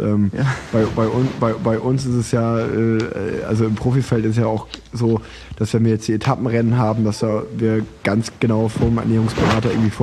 bei uns ist es ja, also im Profifeld ist ja auch so, dass wenn wir jetzt die Etappenrennen haben, dass wir ganz genau vom Ernährungsberater irgendwie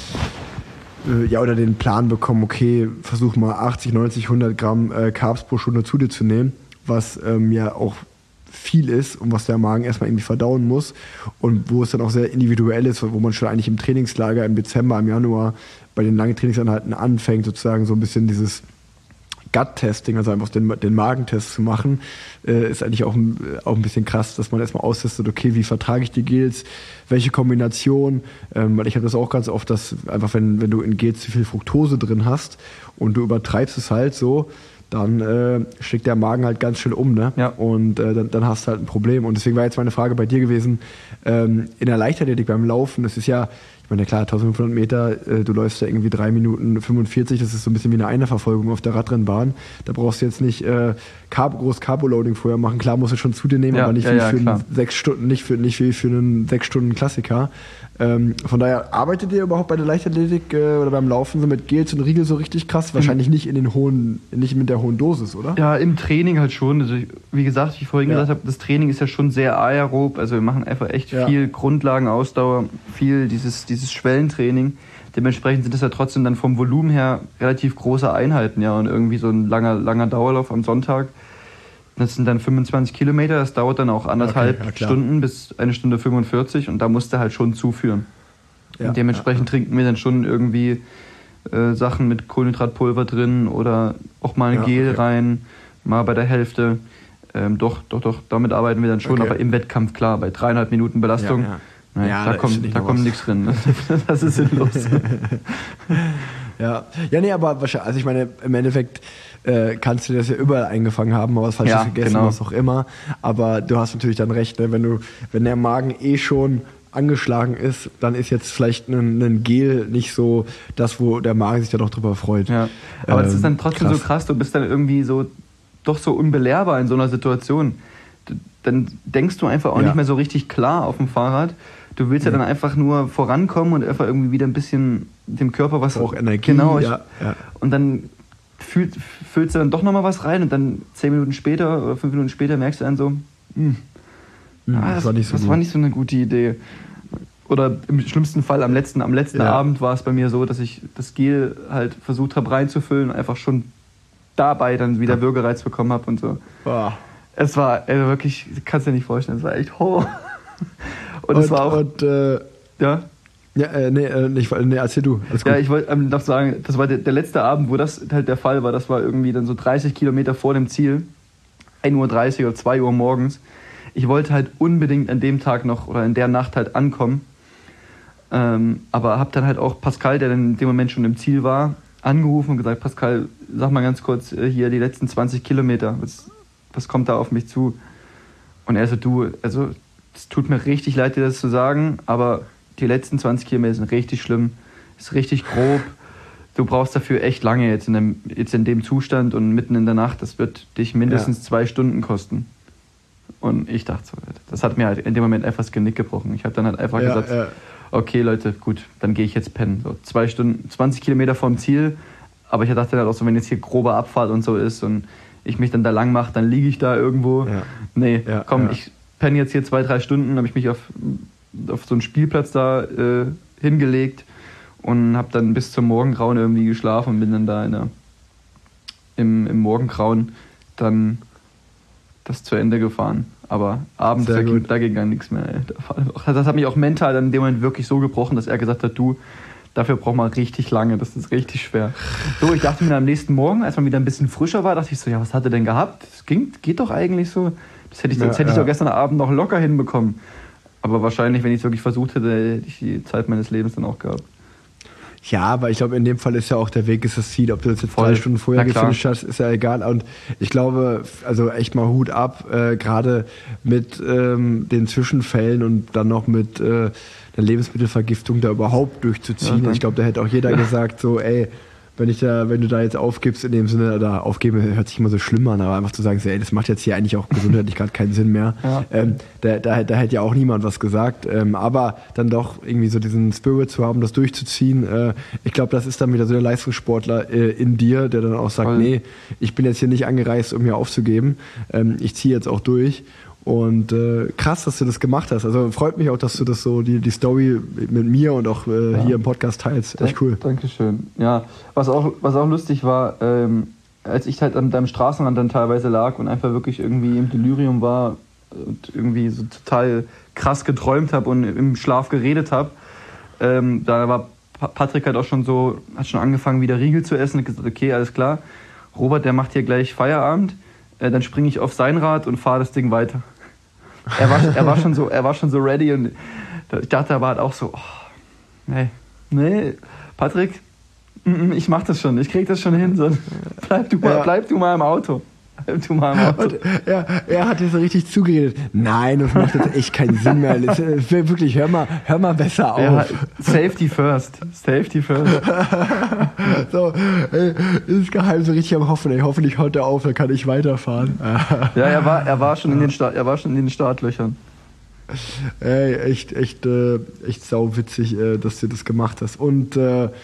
oder den Plan bekommen, okay, versuch mal 80, 90, 100 Gramm Carbs pro Stunde zu dir zu nehmen, was ja auch viel ist und was der Magen erstmal irgendwie verdauen muss und wo es dann auch sehr individuell ist, wo man schon eigentlich im Trainingslager im Dezember, im Januar bei den langen Trainingseinheiten anfängt, sozusagen so ein bisschen dieses Gut-Testing, also einfach den Magentest zu machen, ist eigentlich auch ein bisschen krass, dass man erstmal austestet, okay, wie vertrage ich die Gels, welche Kombination, weil ich habe das auch ganz oft, dass einfach wenn du in Gels zu viel Fructose drin hast und du übertreibst es halt so, dann schlägt der Magen halt ganz schnell um, ne? Ja. Und dann hast du halt ein Problem. Und deswegen war jetzt meine Frage bei dir gewesen, in der Leichtathletik beim Laufen, das ist ja, ich meine, klar, 1500 Meter, du läufst ja irgendwie 3 Minuten 45, das ist so ein bisschen wie eine Einerverfolgung auf der Radrennbahn. Da brauchst du jetzt nicht groß Carbo-Loading vorher machen. Klar, musst du schon zu dir nehmen, aber nicht wie für 6 Stunden, nicht wie für einen 6 Stunden Klassiker. Von daher, arbeitet ihr überhaupt bei der Leichtathletik oder beim Laufen so mit Gels und Riegel so richtig krass? Wahrscheinlich nicht mit der hohen Dosis, oder? Ja, im Training halt schon. Also wie gesagt, wie ich vorhin gesagt habe, das Training ist ja schon sehr aerob. Also wir machen einfach echt viel Grundlagenausdauer, viel dieses Schwellentraining. Dementsprechend sind das ja trotzdem dann vom Volumen her relativ große Einheiten, ja. Und irgendwie so ein langer Dauerlauf am Sonntag. Das sind dann 25 Kilometer, das dauert dann auch 1,5 Stunden bis 1 Stunde 45 und da musst du halt schon zuführen. Und dementsprechend trinken wir dann schon irgendwie Sachen mit Kohlenhydratpulver drin oder auch mal ein Gel rein, mal bei der Hälfte. Doch, damit arbeiten wir dann schon, aber im Wettkampf klar, bei 3,5 Minuten Belastung Nein, Ja, da da ist nicht noch kommt was. nichts drin. Das ist sinnlos. Ja, nee, aber wahrscheinlich, also ich meine, im Endeffekt kannst du das ja überall eingefangen haben, aber was Falsches Ja, gegessen, genau. was auch immer. Aber du hast natürlich dann recht, ne? Wenn der Magen schon angeschlagen ist, dann ist jetzt vielleicht ein Gel nicht so das, wo der Magen sich dann auch drüber freut. Ja. Aber das ist dann trotzdem krass. so krass, du bist dann irgendwie so doch so unbelehrbar in so einer Situation. Dann denkst du einfach auch Ja. nicht mehr so richtig klar auf dem Fahrrad. Du willst ja dann einfach nur vorankommen und einfach irgendwie wieder ein bisschen dem Körper was... Auch Energie, Genau. ja. Und dann füllst du dann doch nochmal was rein und dann 10 Minuten später oder 5 Minuten später merkst du dann so, Das war nicht so das gut. war nicht so eine gute Idee. Oder im schlimmsten Fall am letzten Ja. Abend war es bei mir so, dass ich das Gel halt versucht habe reinzufüllen und einfach schon dabei dann wieder Würgereiz bekommen habe und so. Boah. Es war wirklich, kannst dir nicht vorstellen, es war echt Horror. Und es war auch, ja, erzähl du. Alles gut. ja, ich wollte noch sagen, das war der letzte Abend, wo das halt der Fall war. Das war irgendwie dann so 30 Kilometer vor dem Ziel, 1:30 Uhr oder 2 Uhr morgens. Ich wollte halt unbedingt an dem Tag noch oder in der Nacht halt ankommen. Aber habe dann halt auch Pascal, der dann in dem Moment schon im Ziel war, angerufen und gesagt, Pascal, sag mal ganz kurz hier die letzten 20 Kilometer, was kommt da auf mich zu? Und er so, also es tut mir richtig leid, dir das zu sagen, aber die letzten 20 Kilometer sind richtig schlimm, ist richtig grob. Du brauchst dafür echt lange jetzt in dem Zustand und mitten in der Nacht, das wird dich mindestens 2 Stunden kosten. Und ich dachte so, das hat mir halt in dem Moment einfach das Genick gebrochen. Ich habe dann halt einfach gesagt, okay Leute, gut, dann gehe ich jetzt pennen. So 2 Stunden, 20 Kilometer vom Ziel, aber ich dachte dann auch so, wenn jetzt hier grobe Abfahrt und so ist und ich mich dann da lang mache, dann liege ich da irgendwo. Ja. Nee, Ja, komm, ja. ich penne jetzt hier 2-3 Stunden, habe ich mich auf so einen Spielplatz da hingelegt und habe dann bis zum Morgengrauen irgendwie geschlafen und bin dann da im Morgengrauen dann das zu Ende gefahren. Aber abends, Sehr gut. da ging gar nichts mehr. Ey. Das hat mich auch mental dann in dem Moment wirklich so gebrochen, dass er gesagt hat, du, dafür braucht man richtig lange, das ist richtig schwer. So, ich dachte mir dann am nächsten Morgen, als man wieder ein bisschen frischer war, dachte ich so, ja, was hat er denn gehabt? Das geht doch eigentlich so. Das hätte ich doch gestern Abend noch locker hinbekommen. Aber wahrscheinlich, wenn ich es wirklich versucht hätte, hätte ich die Zeit meines Lebens dann auch gehabt. Ja, aber ich glaube, in dem Fall ist ja auch der Weg ist das Ziel. Ob du das jetzt Voll. 3 Stunden vorher Na klar. gefinisht hast, ist ja egal. Und ich glaube, also echt mal Hut ab, gerade mit den Zwischenfällen und dann noch mit der Lebensmittelvergiftung da überhaupt durchzuziehen. Ja, Ich glaube, da hätte auch jeder gesagt, so, ey, wenn du da jetzt aufgibst, in dem Sinne, da aufgeben hört sich immer so schlimm an, aber einfach zu sagen, so, ey, das macht jetzt hier eigentlich auch gesundheitlich gerade keinen Sinn mehr. Ja. Da hätte ja auch niemand was gesagt. Aber dann doch irgendwie so diesen Spirit zu haben, das durchzuziehen, ich glaube, das ist dann wieder so der Leistungssportler in dir, der dann auch sagt, Voll. nee, ich bin jetzt hier nicht angereist, um hier aufzugeben. Ich ziehe jetzt auch durch. Und krass, dass du das gemacht hast. Also freut mich auch, dass du das so, die Story mit mir und auch hier im Podcast teilst. Echt cool. Dankeschön. Ja, was auch lustig war, als ich halt am Straßenrand dann teilweise lag und einfach wirklich irgendwie im Delirium war und irgendwie so total krass geträumt habe und im Schlaf geredet habe, da war Patrick halt auch schon so, hat schon angefangen wieder Riegel zu essen und gesagt, okay, alles klar, Robert, der macht hier gleich Feierabend, dann springe ich auf sein Rad und fahre das Ding weiter. Er war schon so ready und ich dachte aber halt auch so, nee, Patrick, ich mach das schon, ich krieg das schon hin, so, bleib du mal im Auto. Und er hat dir so richtig zugeredet. Nein, das macht jetzt echt keinen Sinn mehr. Wirklich, hör mal besser auf. Ja, Safety first. So, ist geheim so richtig am Hoffen. Ey, hoffentlich haut er auf, dann kann ich weiterfahren. Ja, er war schon in den Startlöchern. Ey, echt sauwitzig, dass du das gemacht hast. Und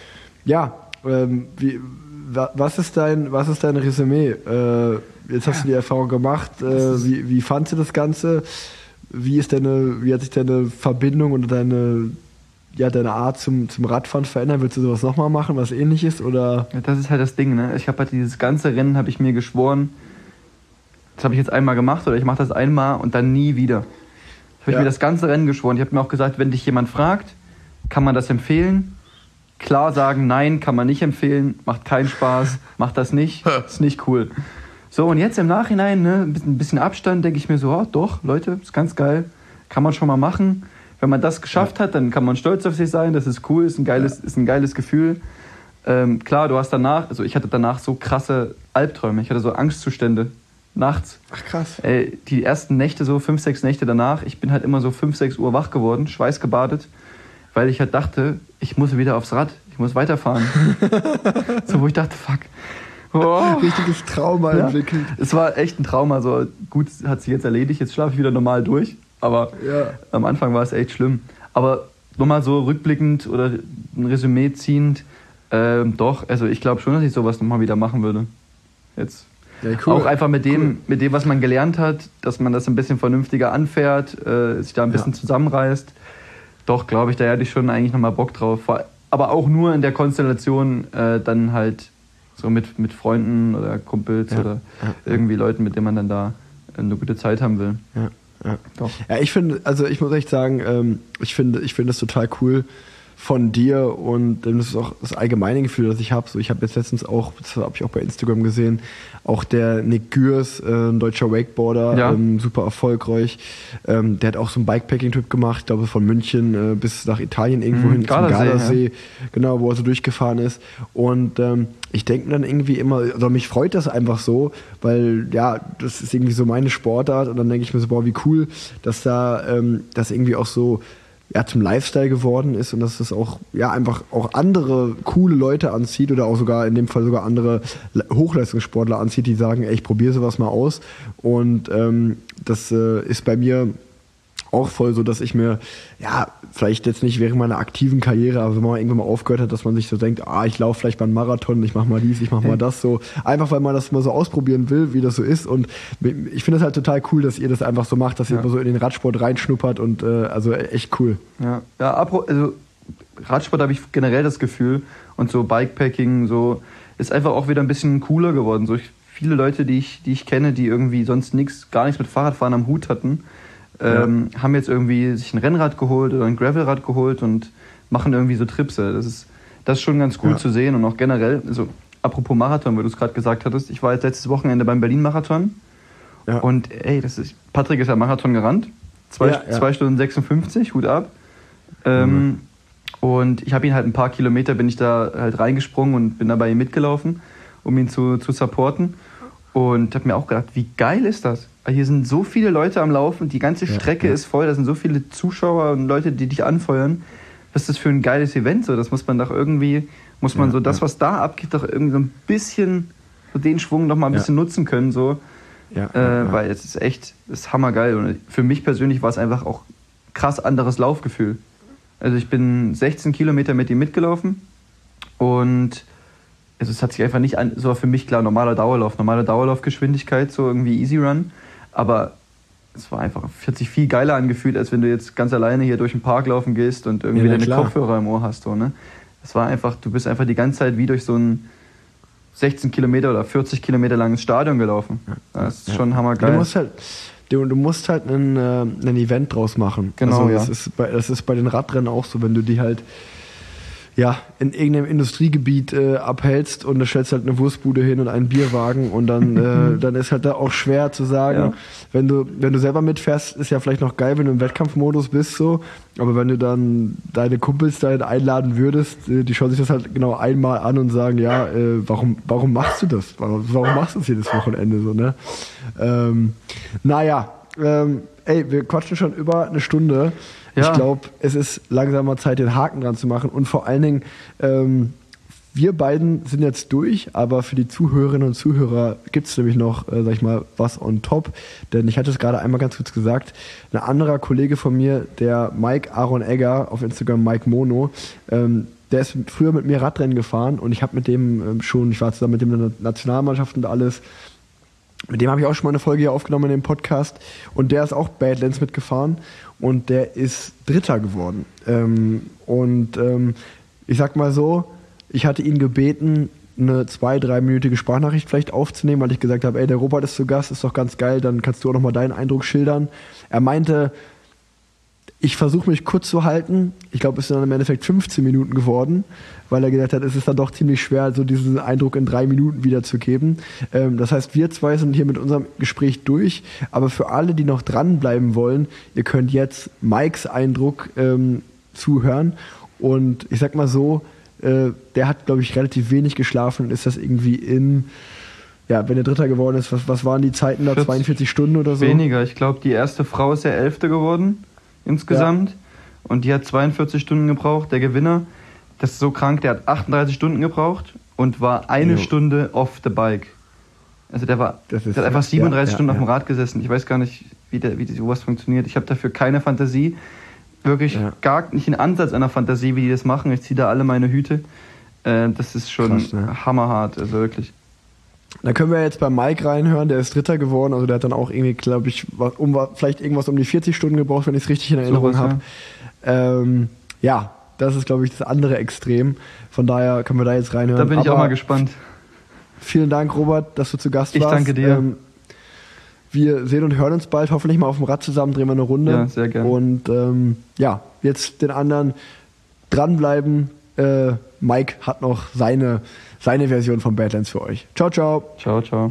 was ist dein Resümee? Jetzt hast du die Erfahrung gemacht. Wie fandst du das Ganze? Wie hat sich deine Verbindung und deine Art zum Radfahren verändert? Willst du sowas nochmal machen, was Ähnliches? Oder? Ja, das ist halt das Ding, ne? Ich habe halt dieses ganze Rennen, habe ich mir geschworen, das habe ich jetzt einmal gemacht oder ich mache das einmal und dann nie wieder. Ich habe mir das ganze Rennen geschworen. Ich habe mir auch gesagt, wenn dich jemand fragt, kann man das empfehlen? Klar sagen, nein, kann man nicht empfehlen, macht keinen Spaß, macht das nicht, ist nicht cool. So, und jetzt im Nachhinein, ne, ein bisschen Abstand, denke ich mir so, doch, Leute, ist ganz geil, kann man schon mal machen. wenn man das geschafft hat, dann kann man stolz auf sich sein, das ist cool, ist ein geiles Gefühl. Klar, du hast danach, also ich hatte danach so krasse Albträume, ich hatte so Angstzustände nachts. Ach krass. Die ersten Nächte, so 5, 6 Nächte danach, ich bin halt immer so 5, 6 Uhr wach geworden, schweißgebadet, weil ich halt dachte, ich muss wieder aufs Rad, ich muss weiterfahren. So, wo ich dachte, fuck. Oh. Richtiges Trauma entwickelt. Es war echt ein Trauma. So gut, hat sich jetzt erledigt, jetzt schlafe ich wieder normal durch. Aber am Anfang war es echt schlimm. Aber nochmal so rückblickend oder ein Resümee ziehend, doch, also ich glaube schon, dass ich sowas nochmal wieder machen würde. Jetzt. Ja, cool. Auch einfach mit dem, was man gelernt hat, dass man das ein bisschen vernünftiger anfährt, sich da ein bisschen zusammenreißt. Doch, glaube ich, da hätte ich schon eigentlich nochmal Bock drauf. Aber auch nur in der Konstellation dann halt so mit Freunden oder Kumpels oder irgendwie Leuten, mit denen man dann da eine gute Zeit haben will. Ja. Doch. Ja, ich finde, also ich muss echt sagen, ich finde das total cool von dir und das ist auch das allgemeine Gefühl, das ich habe. So, ich habe jetzt letztens auch, das habe ich auch bei Instagram gesehen, auch der Nick Gürs, ein deutscher Wakeboarder, super erfolgreich. Der hat auch so einen Bikepacking-Trip gemacht, ich glaube von München bis nach Italien irgendwo hin, zum Gardasee, genau, wo er so durchgefahren ist. Und ich denke dann irgendwie immer, also mich freut das einfach so, weil ja, das ist irgendwie so meine Sportart und dann denke ich mir so, boah, wie cool, dass da das irgendwie auch so zum Lifestyle geworden ist und dass das auch einfach auch andere coole Leute anzieht oder auch sogar in dem Fall sogar andere Hochleistungssportler anzieht, die sagen, ey, ich probiere sowas mal aus und das ist bei mir auch voll so, dass ich mir, vielleicht jetzt nicht während meiner aktiven Karriere, aber wenn man irgendwann mal aufgehört hat, dass man sich so denkt, ich laufe vielleicht mal einen Marathon, ich mache mal dies, ich mache mal das so. Einfach, weil man das mal so ausprobieren will, wie das so ist. Und ich finde es halt total cool, dass ihr das einfach so macht, dass ihr so in den Radsport reinschnuppert und also echt cool. Also Radsport habe ich generell das Gefühl und so Bikepacking so ist einfach auch wieder ein bisschen cooler geworden. So viele Leute, die ich kenne, die irgendwie sonst gar nichts mit Fahrradfahren am Hut hatten, haben jetzt irgendwie sich ein Rennrad geholt oder ein Gravelrad geholt und machen irgendwie so Tripse. Das ist schon ganz cool zu sehen und auch generell, also apropos Marathon, weil du es gerade gesagt hattest, ich war jetzt letztes Wochenende beim Berlin-Marathon und Patrick ist ja Marathon gerannt, 2 Stunden 56, Hut ab. Und ich habe ihn halt ein paar Kilometer, bin ich da halt reingesprungen und bin da bei ihm mitgelaufen, um ihn zu supporten. Und habe mir auch gedacht, wie geil ist das? Hier sind so viele Leute am Laufen, die ganze Strecke ist voll, da sind so viele Zuschauer und Leute, die dich anfeuern. Was ist das für ein geiles Event? So, das muss man doch irgendwie, das, was da abgeht, doch irgendwie so ein bisschen, so den Schwung noch mal ein bisschen nutzen können. So. Weil es ist echt, das ist hammergeil. Und für mich persönlich war es einfach auch krass anderes Laufgefühl. Also ich bin 16 Kilometer mit ihm mitgelaufen und es hat sich einfach nicht an, so für mich klar, normale Dauerlaufgeschwindigkeit, so irgendwie Easy Run, aber es war einfach, hat sich viel geiler angefühlt, als wenn du jetzt ganz alleine hier durch den Park laufen gehst und irgendwie deine Kopfhörer im Ohr hast. So, ne? Es war einfach, du bist einfach die ganze Zeit wie durch so ein 16 Kilometer oder 40 Kilometer langes Stadion gelaufen. Das ist schon hammergeil. Du musst halt ein Event draus machen. Genau, also das ist bei den Radrennen auch so, wenn du die halt in irgendeinem Industriegebiet abhältst und da stellst halt eine Wurstbude hin und einen Bierwagen und dann ist halt da auch schwer zu sagen, wenn du selber mitfährst, ist ja vielleicht noch geil, wenn du im Wettkampfmodus bist, so, aber wenn du dann deine Kumpels dahin einladen würdest, die schauen sich das halt genau einmal an und sagen, warum machst du das? Warum machst du das jedes Wochenende so, ne? Wir quatschen schon über eine Stunde. Ich glaube, es ist langsam mal Zeit, den Haken dran zu machen. Und vor allen Dingen, wir beiden sind jetzt durch, aber für die Zuhörerinnen und Zuhörer gibt es nämlich noch, was on top. Denn ich hatte es gerade einmal ganz kurz gesagt, ein anderer Kollege von mir, der Mike Aaron Egger, auf Instagram Mike Mono, der ist früher mit mir Radrennen gefahren und ich habe mit dem ich war zusammen mit dem in der Nationalmannschaft und alles. Mit dem habe ich auch schon mal eine Folge hier aufgenommen in dem Podcast und der ist auch Badlands mitgefahren und der ist Dritter geworden. Ich sag mal so, ich hatte ihn gebeten, eine 2-3-minütige Sprachnachricht vielleicht aufzunehmen, weil ich gesagt habe, ey, der Robert ist zu Gast, ist doch ganz geil, dann kannst du auch nochmal deinen Eindruck schildern. Er meinte, Ich versuche mich kurz zu halten. Ich glaube, es sind dann im Endeffekt 15 Minuten geworden, weil er gesagt hat, es ist dann doch ziemlich schwer, so diesen Eindruck in 3 Minuten wiederzugeben. Das heißt, wir zwei sind hier mit unserem Gespräch durch. Aber für alle, die noch dranbleiben wollen, ihr könnt jetzt Mikes Eindruck zuhören. Und ich sag mal so, der hat, glaube ich, relativ wenig geschlafen und ist das irgendwie wenn er Dritter geworden ist, was waren die Zeiten da? 42 Stunden oder so? Weniger. Ich glaube, die erste Frau ist ja 11. geworden insgesamt. Ja. Und die hat 42 Stunden gebraucht. Der Gewinner, das ist so krank, der hat 38 Stunden gebraucht und war eine Stunde off the bike. Also der hat einfach 37 Stunden auf dem Rad gesessen. Ich weiß gar nicht, wie sowas funktioniert. Ich habe dafür keine Fantasie. Wirklich gar nicht einen Ansatz einer Fantasie, wie die das machen. Ich ziehe da alle meine Hüte. Das ist schon krass, ne? Hammerhart, also wirklich. Da können wir jetzt bei Mike reinhören, der ist Dritter geworden, also der hat dann auch irgendwie, glaube ich, vielleicht irgendwas um die 40 Stunden gebraucht, wenn ich es richtig in Erinnerung habe. Das ist, glaube ich, das andere Extrem. Von daher können wir da jetzt reinhören. Da bin ich auch mal gespannt. Vielen Dank, Robert, dass du zu Gast warst. Ich danke dir. Wir sehen und hören uns bald, hoffentlich mal auf dem Rad zusammen, drehen wir eine Runde. Ja, sehr gerne. Und jetzt den anderen dranbleiben. Mike hat noch seine Version von Badlands für euch. Ciao, ciao. Ciao, ciao.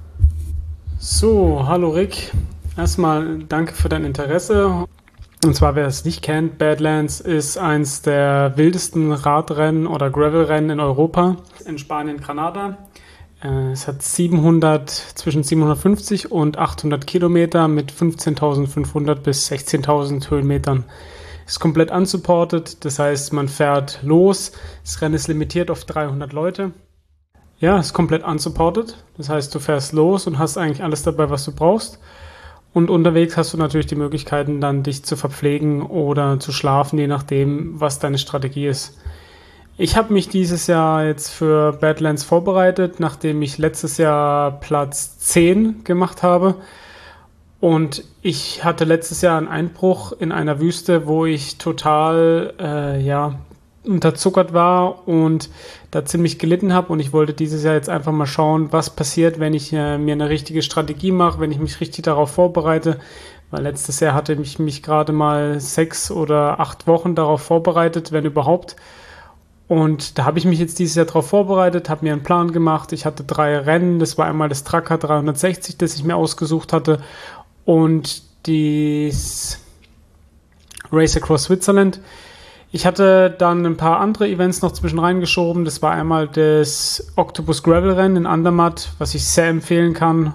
So, hallo Rick. Erstmal danke für dein Interesse. Und zwar, wer es nicht kennt, Badlands ist eins der wildesten Radrennen oder Gravelrennen in Europa. In Spanien, Granada. Es hat zwischen 750 und 800 Kilometer mit 15.500 bis 16.000 Höhenmetern. Ist komplett unsupported, das heißt, man fährt los. Das Rennen ist limitiert auf 300 Leute. Ja, ist komplett unsupported. Das heißt, du fährst los und hast eigentlich alles dabei, was du brauchst. Und unterwegs hast du natürlich die Möglichkeiten, dann dich zu verpflegen oder zu schlafen, je nachdem, was deine Strategie ist. Ich habe mich dieses Jahr jetzt für Badlands vorbereitet, nachdem ich letztes Jahr Platz 10 gemacht habe. Und ich hatte letztes Jahr einen Einbruch in einer Wüste, wo ich total unterzuckert war und da ziemlich gelitten habe. Und ich wollte dieses Jahr jetzt einfach mal schauen, was passiert, wenn ich mir eine richtige Strategie mache, wenn ich mich richtig darauf vorbereite. Weil letztes Jahr hatte ich mich gerade mal 6 oder 8 Wochen darauf vorbereitet, wenn überhaupt. Und da habe ich mich jetzt dieses Jahr darauf vorbereitet, habe mir einen Plan gemacht. Ich hatte 3 Rennen. Das war einmal das Tracker 360, das ich mir ausgesucht hatte. Und das Race Across Switzerland. Ich hatte dann ein paar andere Events noch zwischen reingeschoben. Das war einmal das Octopus Gravel Rennen in Andermatt, was ich sehr empfehlen kann.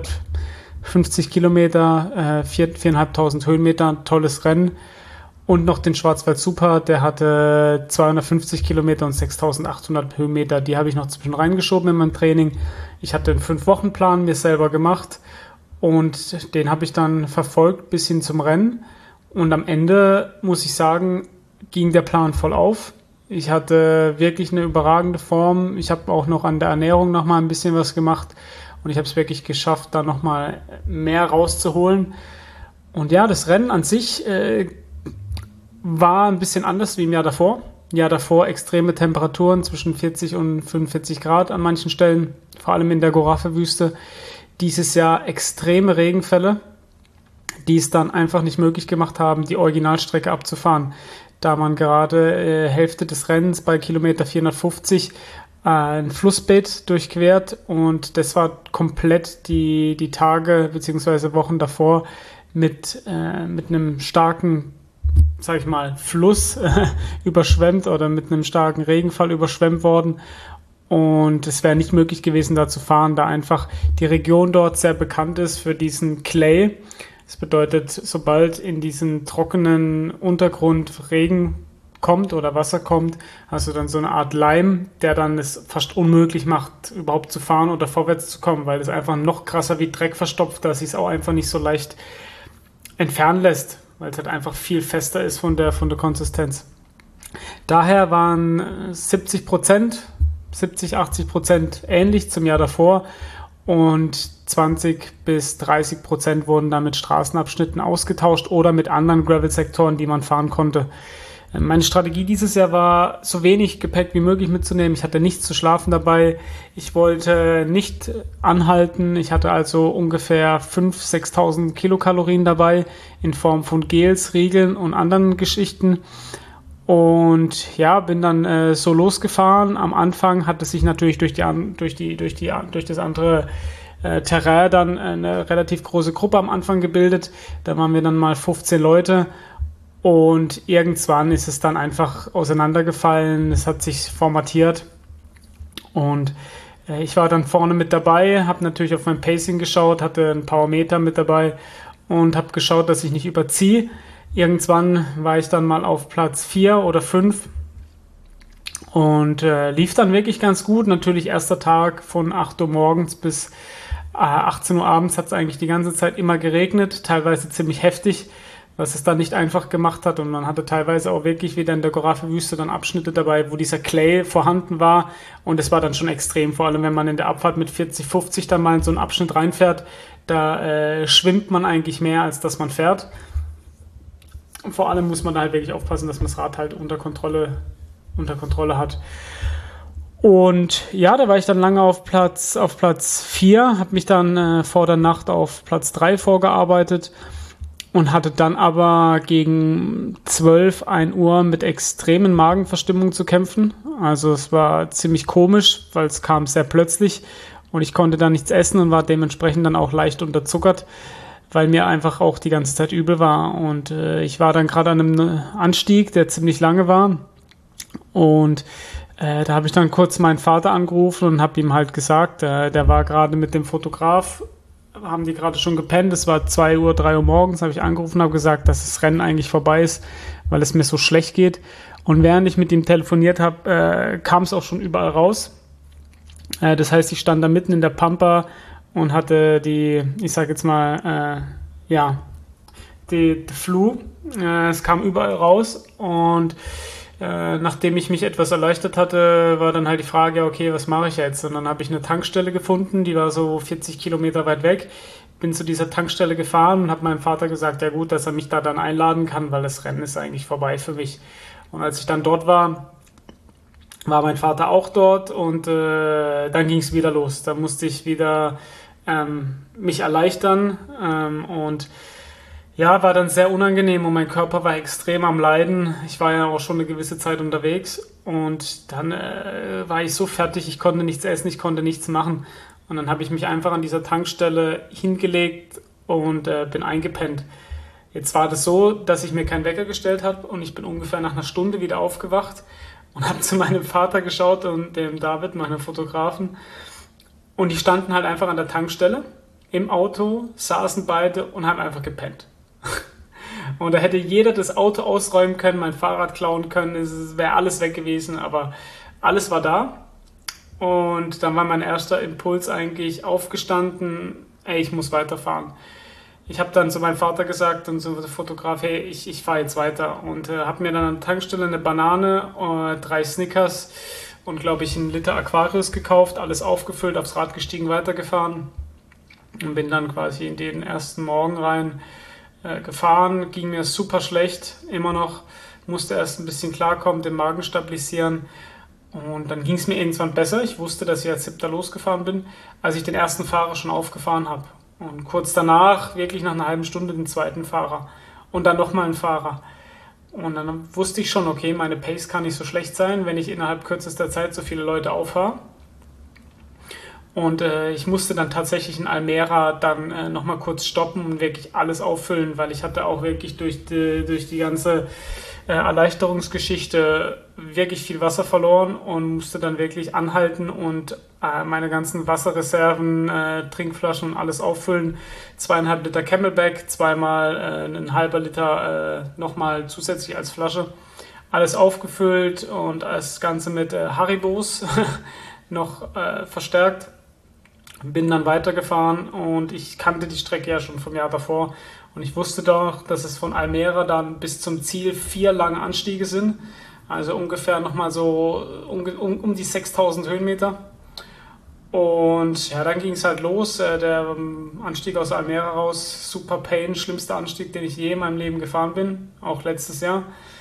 150 Kilometer, 4.500 Höhenmeter, tolles Rennen. Und noch den Schwarzwald Super, der hatte 250 Kilometer und 6.800 Höhenmeter. Die habe ich noch zwischen reingeschoben in mein Training. Ich hatte einen 5-Wochen-Plan mir selber gemacht. Und den habe ich dann verfolgt bis hin zum Rennen. Und am Ende, muss ich sagen, ging der Plan voll auf. Ich hatte wirklich eine überragende Form. Ich habe auch noch an der Ernährung noch mal ein bisschen was gemacht. Und ich habe es wirklich geschafft, da noch mal mehr rauszuholen. Und ja, das Rennen an sich war ein bisschen anders wie im Jahr davor. Im Jahr davor extreme Temperaturen zwischen 40 und 45 Grad an manchen Stellen, vor allem in der Gorafe-Wüste. Dieses Jahr extreme Regenfälle, die es dann einfach nicht möglich gemacht haben, die Originalstrecke abzufahren. Da man gerade Hälfte des Rennens bei Kilometer 450 ein Flussbett durchquert und das war komplett die Tage bzw. Wochen davor mit einem starken, sag ich mal, Fluss überschwemmt oder mit einem starken Regenfall überschwemmt worden. Und es wäre nicht möglich gewesen, da zu fahren, da einfach die Region dort sehr bekannt ist für diesen Clay. Das bedeutet, sobald in diesen trockenen Untergrund Regen kommt oder Wasser kommt, hast du dann so eine Art Leim, der dann es fast unmöglich macht, überhaupt zu fahren oder vorwärts zu kommen, weil es einfach noch krasser wie Dreck verstopft, dass es auch einfach nicht so leicht entfernen lässt, weil es halt einfach viel fester ist von der Konsistenz. Daher waren 70%, 80% ähnlich zum Jahr davor und 20-30% wurden dann mit Straßenabschnitten ausgetauscht oder mit anderen Gravel-Sektoren, die man fahren konnte. Meine Strategie dieses Jahr war, so wenig Gepäck wie möglich mitzunehmen. Ich hatte nichts zu schlafen dabei. Ich wollte nicht anhalten. Ich hatte also ungefähr 5.000, 6.000 Kilokalorien dabei in Form von Gels, Riegeln und anderen Geschichten. Und ja, bin dann so losgefahren. Am Anfang hat es sich natürlich durch das andere Terrain dann eine relativ große Gruppe am Anfang gebildet. Da waren wir dann mal 15 Leute. Und irgendwann ist es dann einfach auseinandergefallen, es hat sich formatiert und ich war dann vorne mit dabei, habe natürlich auf mein Pacing geschaut, hatte einen Powermeter mit dabei und habe geschaut, dass ich nicht überziehe. Irgendwann war ich dann mal auf Platz 4 oder 5 und lief dann wirklich ganz gut. Natürlich erster Tag von 8 Uhr morgens bis 18 Uhr abends hat es eigentlich die ganze Zeit immer geregnet, teilweise ziemlich heftig, was es dann nicht einfach gemacht hat und man hatte teilweise auch wirklich wieder in der Gorafe-Wüste dann Abschnitte dabei, wo dieser Clay vorhanden war und es war dann schon extrem, vor allem wenn man in der Abfahrt mit 40, 50 dann mal in so einen Abschnitt reinfährt, da schwimmt man eigentlich mehr, als dass man fährt. Und vor allem muss man da halt wirklich aufpassen, dass man das Rad halt unter Kontrolle hat. Und ja, da war ich dann lange auf Platz 4, habe mich dann vor der Nacht auf Platz 3 vorgearbeitet und hatte dann aber gegen 12, 1 Uhr mit extremen Magenverstimmungen zu kämpfen. Also es war ziemlich komisch, weil es kam sehr plötzlich und ich konnte dann nichts essen und war dementsprechend dann auch leicht unterzuckert, weil mir einfach auch die ganze Zeit übel war. Und ich war dann gerade an einem Anstieg, der ziemlich lange war und da habe ich dann kurz meinen Vater angerufen und habe ihm halt gesagt, der war gerade mit dem Fotograf, haben die gerade schon gepennt, es war 2 Uhr, 3 Uhr morgens, habe ich angerufen und habe gesagt, dass das Rennen eigentlich vorbei ist, weil es mir so schlecht geht. Und während ich mit ihm telefoniert habe, kam es auch schon überall raus. Das heißt, ich stand da mitten in der Pampa und hatte die Flu. Es kam überall raus und nachdem ich mich etwas erleichtert hatte, war dann halt die Frage, okay, was mache ich jetzt? Und dann habe ich eine Tankstelle gefunden, die war so 40 Kilometer weit weg. Bin zu dieser Tankstelle gefahren und habe meinem Vater gesagt, ja gut, dass er mich da dann einladen kann, weil das Rennen ist eigentlich vorbei für mich. Und als ich dann dort war mein Vater auch dort und dann ging es wieder los. Da musste ich wieder mich erleichtern und ja, war dann sehr unangenehm und mein Körper war extrem am Leiden. Ich war ja auch schon eine gewisse Zeit unterwegs und dann war ich so fertig, ich konnte nichts essen, ich konnte nichts machen. Und dann habe ich mich einfach an dieser Tankstelle hingelegt und bin eingepennt. Jetzt war das so, dass ich mir keinen Wecker gestellt habe und ich bin ungefähr nach einer Stunde wieder aufgewacht und habe zu meinem Vater geschaut und dem David, meinem Fotografen. Und die standen halt einfach an der Tankstelle im Auto, saßen beide und haben einfach gepennt. Und da hätte jeder das Auto ausräumen können, mein Fahrrad klauen können, es wäre alles weg gewesen, aber alles war da. Und dann war mein erster Impuls eigentlich aufgestanden, ich muss weiterfahren. Ich habe dann zu meinem Vater gesagt und zu dem Fotograf, hey, ich fahre jetzt weiter. Und habe mir dann an der Tankstelle eine Banane, 3 Snickers und glaube ich 1 Liter Aquarius gekauft, alles aufgefüllt, aufs Rad gestiegen, weitergefahren und bin dann quasi in den ersten Morgen rein gefahren, ging mir super schlecht, immer noch, musste erst ein bisschen klarkommen, den Magen stabilisieren und dann ging es mir irgendwann besser. Ich wusste, dass ich als 7. losgefahren bin, als ich den ersten Fahrer schon aufgefahren habe und kurz danach, wirklich nach einer halben Stunde, den 2. Fahrer und dann nochmal einen Fahrer und dann wusste ich schon, okay, meine Pace kann nicht so schlecht sein, wenn ich innerhalb kürzester Zeit so viele Leute auffahre. Und ich musste dann tatsächlich in Almera dann nochmal kurz stoppen und wirklich alles auffüllen, weil ich hatte auch wirklich durch die ganze Erleichterungsgeschichte wirklich viel Wasser verloren und musste dann wirklich anhalten und meine ganzen Wasserreserven, Trinkflaschen und alles auffüllen. 2,5 Liter Camelback, zweimal ein halber Liter nochmal zusätzlich als Flasche. Alles aufgefüllt und das Ganze mit Haribos noch verstärkt. Bin dann weitergefahren und ich kannte die Strecke ja schon vom Jahr davor und ich wusste doch, dass es von Almera dann bis zum Ziel 4 lange Anstiege sind, also ungefähr nochmal so um die 6.000 Höhenmeter und ja, dann ging es halt los, der Anstieg aus Almera raus, super Pain, schlimmster Anstieg, den ich je in meinem Leben gefahren bin, auch letztes Jahr.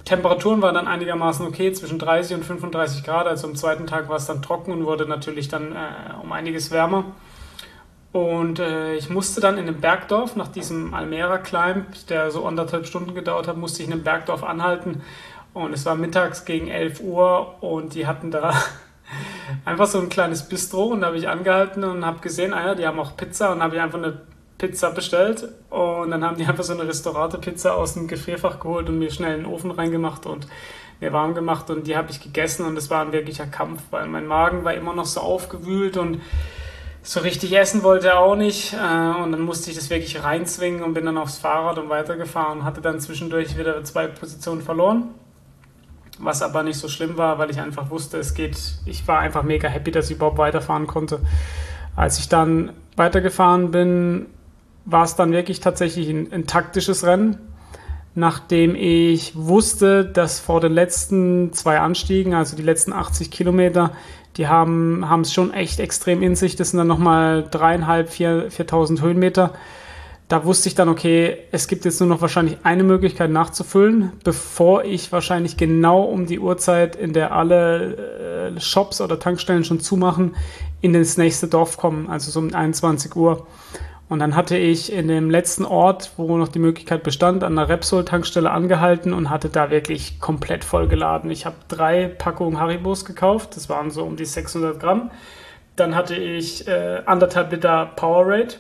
Temperaturen waren dann einigermaßen okay, zwischen 30 und 35 Grad. Also am zweiten Tag war es dann trocken und wurde natürlich dann um einiges wärmer. Und ich musste dann in einem Bergdorf, nach diesem Almera-Climb, der so 1,5 Stunden gedauert hat, musste ich in einem Bergdorf anhalten. Und es war mittags gegen 11 Uhr und die hatten da einfach so ein kleines Bistro. Und da habe ich angehalten und habe gesehen, die haben auch Pizza, und habe ich einfach eine Pizza bestellt. Und dann haben die einfach so eine Restaurante-Pizza aus dem Gefrierfach geholt und mir schnell in den Ofen reingemacht und mir warm gemacht. Und die habe ich gegessen und es war ein wirklicher Kampf, weil mein Magen war immer noch so aufgewühlt und so richtig essen wollte er auch nicht. Und dann musste ich das wirklich reinzwingen und bin dann aufs Fahrrad und weitergefahren und hatte dann zwischendurch wieder 2 Positionen verloren. Was aber nicht so schlimm war, weil ich einfach wusste, es geht. Ich war einfach mega happy, dass ich überhaupt weiterfahren konnte. Als ich dann weitergefahren bin, war es dann wirklich tatsächlich ein taktisches Rennen, nachdem ich wusste, dass vor den letzten 2 Anstiegen, also die letzten 80 Kilometer, die haben es schon echt extrem in sich. Das sind dann nochmal 3.500, 4.000 Höhenmeter. Da wusste ich dann, okay, es gibt jetzt nur noch wahrscheinlich eine Möglichkeit nachzufüllen, bevor ich wahrscheinlich genau um die Uhrzeit, in der alle Shops oder Tankstellen schon zumachen, in das nächste Dorf kommen, also so um 21 Uhr. Und dann hatte ich in dem letzten Ort, wo noch die Möglichkeit bestand, an der Repsol-Tankstelle angehalten und hatte da wirklich komplett voll geladen. Ich habe 3 Packungen Haribos gekauft, das waren so um die 600 Gramm. Dann hatte ich 1,5 Liter Powerade,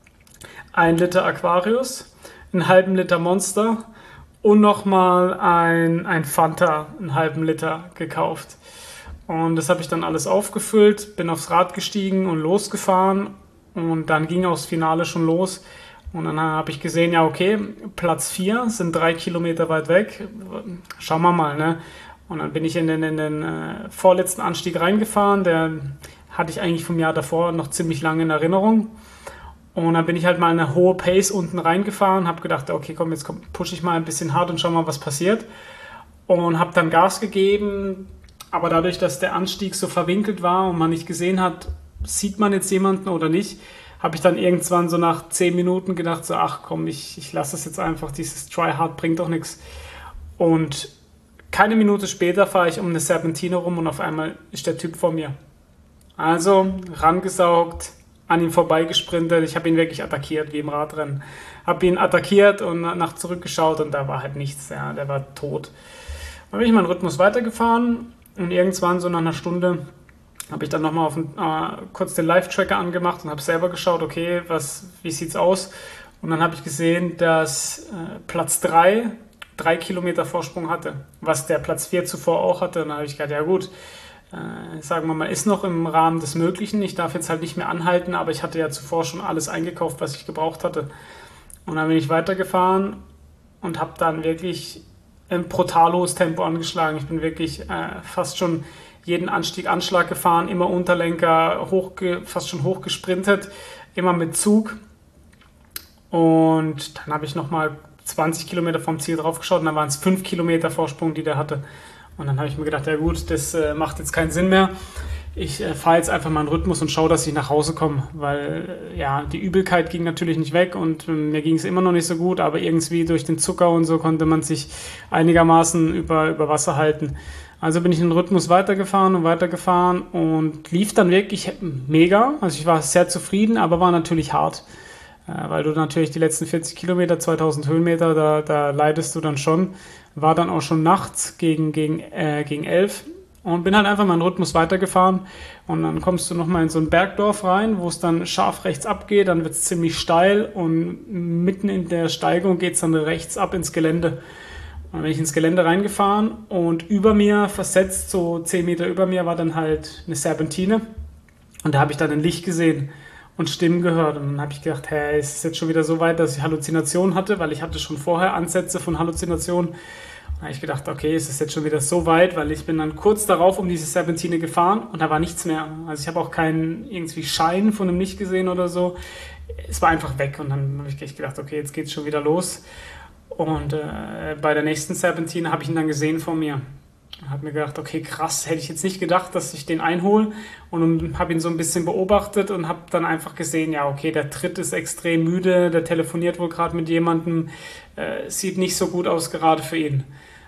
1 Liter Aquarius, einen halben Liter Monster und nochmal ein Fanta, einen halben Liter gekauft. Und das habe ich dann alles aufgefüllt, bin aufs Rad gestiegen und losgefahren. Und dann ging auch das Finale schon los. Und dann habe ich gesehen, ja okay, Platz 4 sind 3 Kilometer weit weg. Schauen wir mal, ne? Und dann bin ich in den vorletzten Anstieg reingefahren. Der hatte ich eigentlich vom Jahr davor noch ziemlich lange in Erinnerung. Und dann bin ich halt mal eine hohe Pace unten reingefahren. Habe gedacht, okay, komm, jetzt pushe ich mal ein bisschen hart und schau mal, was passiert. Und habe dann Gas gegeben. Aber dadurch, dass der Anstieg so verwinkelt war und man nicht gesehen hat, sieht man jetzt jemanden oder nicht, habe ich dann irgendwann so nach 10 Minuten gedacht, so ach komm, ich lasse das jetzt einfach, dieses Try Hard bringt doch nichts. Und keine Minute später fahre ich um eine Serpentine rum und auf einmal ist der Typ vor mir. Also rangesaugt, an ihm vorbeigesprintet, ich habe ihn wirklich attackiert, wie im Radrennen. Habe ihn attackiert und nach zurückgeschaut und da war halt nichts, ja, der war tot. Dann bin ich meinen Rhythmus weitergefahren und irgendwann so nach einer Stunde habe ich dann nochmal kurz den Live-Tracker angemacht und habe selber geschaut, okay, wie sieht's aus? Und dann habe ich gesehen, dass Platz 3 Kilometer Vorsprung hatte, was der Platz 4 zuvor auch hatte. Und dann habe ich gedacht, ja gut, sagen wir mal, ist noch im Rahmen des Möglichen. Ich darf jetzt halt nicht mehr anhalten, aber ich hatte ja zuvor schon alles eingekauft, was ich gebraucht hatte. Und dann bin ich weitergefahren und habe dann wirklich ein brutal hohes Tempo angeschlagen. Ich bin wirklich fast schon jeden Anstieg-Anschlag gefahren, immer Unterlenker, fast schon hochgesprintet, immer mit Zug. Und dann habe ich nochmal 20 Kilometer vom Ziel drauf geschaut und dann waren es 5 Kilometer Vorsprung, die der hatte. Und dann habe ich mir gedacht, ja gut, das macht jetzt keinen Sinn mehr. Ich fahre jetzt einfach mal einen Rhythmus und schaue, dass ich nach Hause komme, weil ja, die Übelkeit ging natürlich nicht weg und mir ging es immer noch nicht so gut, aber irgendwie durch den Zucker und so konnte man sich einigermaßen über Wasser halten. Also bin ich in den Rhythmus weitergefahren und lief dann wirklich mega. Also ich war sehr zufrieden, aber war natürlich hart, weil du natürlich die letzten 40 Kilometer, 2000 Höhenmeter, da leidest du dann schon. War dann auch schon nachts gegen 11 und bin halt einfach meinen Rhythmus weitergefahren. Und dann kommst du nochmal in so ein Bergdorf rein, wo es dann scharf rechts abgeht, dann wird es ziemlich steil und mitten in der Steigung geht es dann rechts ab ins Gelände. Und dann bin ich ins Gelände reingefahren und über mir, versetzt so 10 Meter über mir, war dann halt eine Serpentine. Und da habe ich dann ein Licht gesehen und Stimmen gehört. Und dann habe ich gedacht, hey, ist es jetzt schon wieder so weit, dass ich Halluzinationen hatte, weil ich hatte schon vorher Ansätze von Halluzinationen. Da habe ich gedacht, okay, ist es jetzt schon wieder so weit, weil ich bin dann kurz darauf um diese Serpentine gefahren und da war nichts mehr. Also ich habe auch keinen irgendwie Schein von einem Licht gesehen oder so. Es war einfach weg und dann habe ich gedacht, okay, jetzt geht es schon wieder los. Und bei der nächsten Serpentine habe ich ihn dann gesehen vor mir. Und habe mir gedacht, okay, krass, hätte ich jetzt nicht gedacht, dass ich den einhole. Und habe ihn so ein bisschen beobachtet und habe dann einfach gesehen, ja, okay, der Tritt ist extrem müde, der telefoniert wohl gerade mit jemandem, sieht nicht so gut aus gerade für ihn.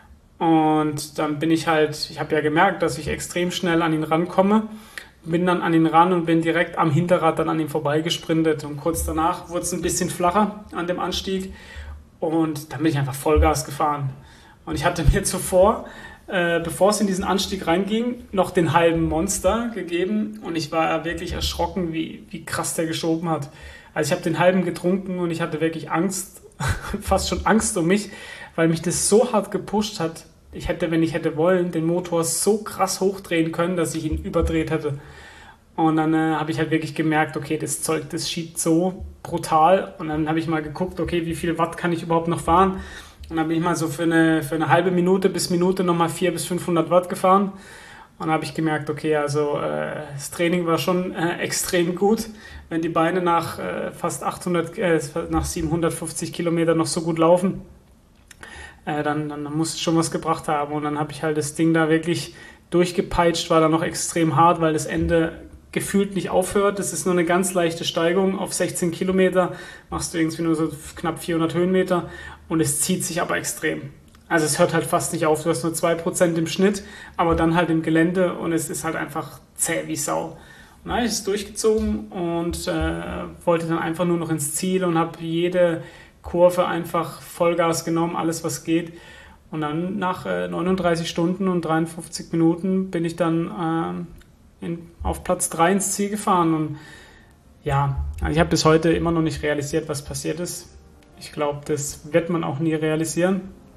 Und dann bin ich habe ja gemerkt, dass ich extrem schnell an ihn rankomme, bin dann an ihn ran und bin direkt am Hinterrad dann an ihm vorbeigesprintet. Und kurz danach wurde es ein bisschen flacher an dem Anstieg und dann bin ich einfach Vollgas gefahren. Und ich hatte mir zuvor, bevor es in diesen Anstieg reinging, noch den halben Monster gegeben und ich war wirklich erschrocken, wie krass der geschoben hat. Also ich habe den halben getrunken und ich hatte wirklich Angst, fast schon Angst um mich, weil mich das so hart gepusht hat. Ich hätte, wenn ich hätte wollen, den Motor so krass hochdrehen können, dass ich ihn überdreht hätte. Und dann habe ich halt wirklich gemerkt, okay, das Zeug, das schiebt so brutal. Und dann habe ich mal geguckt, okay, wie viel Watt kann ich überhaupt noch fahren? Und dann bin ich mal so für eine halbe Minute bis Minute nochmal 400 bis 500 Watt gefahren. Und dann habe ich gemerkt, okay, also das Training war schon extrem gut. Wenn die Beine nach nach 750 Kilometern noch so gut laufen, dann muss es schon was gebracht haben. Und dann habe ich halt das Ding da wirklich durchgepeitscht, war dann noch extrem hart, weil das Ende gefühlt nicht aufhört. Das ist nur eine ganz leichte Steigung. Auf 16 Kilometer machst du irgendwie nur so knapp 400 Höhenmeter und es zieht sich aber extrem. Also es hört halt fast nicht auf. Du hast nur 2% im Schnitt, aber dann halt im Gelände und es ist halt einfach zäh wie Sau. Und dann habe ich es durchgezogen und wollte dann einfach nur noch ins Ziel und habe jede Kurve einfach Vollgas genommen, alles was geht. Und dann nach 39 Stunden und 53 Minuten bin ich dann auf Platz 3 ins Ziel gefahren. Und ja, ich habe bis heute immer noch nicht realisiert, was passiert ist. Ich glaube, das wird man auch nie realisieren.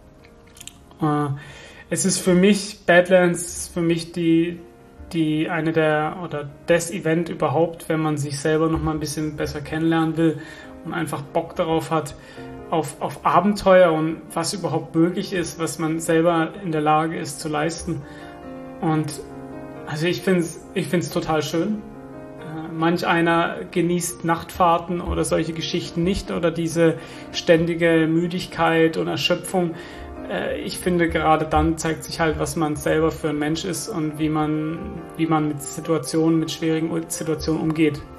Es ist für mich, Badlands, für mich das Event überhaupt, wenn man sich selber noch mal ein bisschen besser kennenlernen will und einfach Bock darauf hat, auf Abenteuer und was überhaupt möglich ist, was man selber in der Lage ist zu leisten. Und also ich find's total schön. Manch einer genießt Nachtfahrten oder solche Geschichten nicht oder diese ständige Müdigkeit und Erschöpfung. Ich finde, gerade dann zeigt sich halt, was man selber für ein Mensch ist und wie man mit schwierigen Situationen umgeht.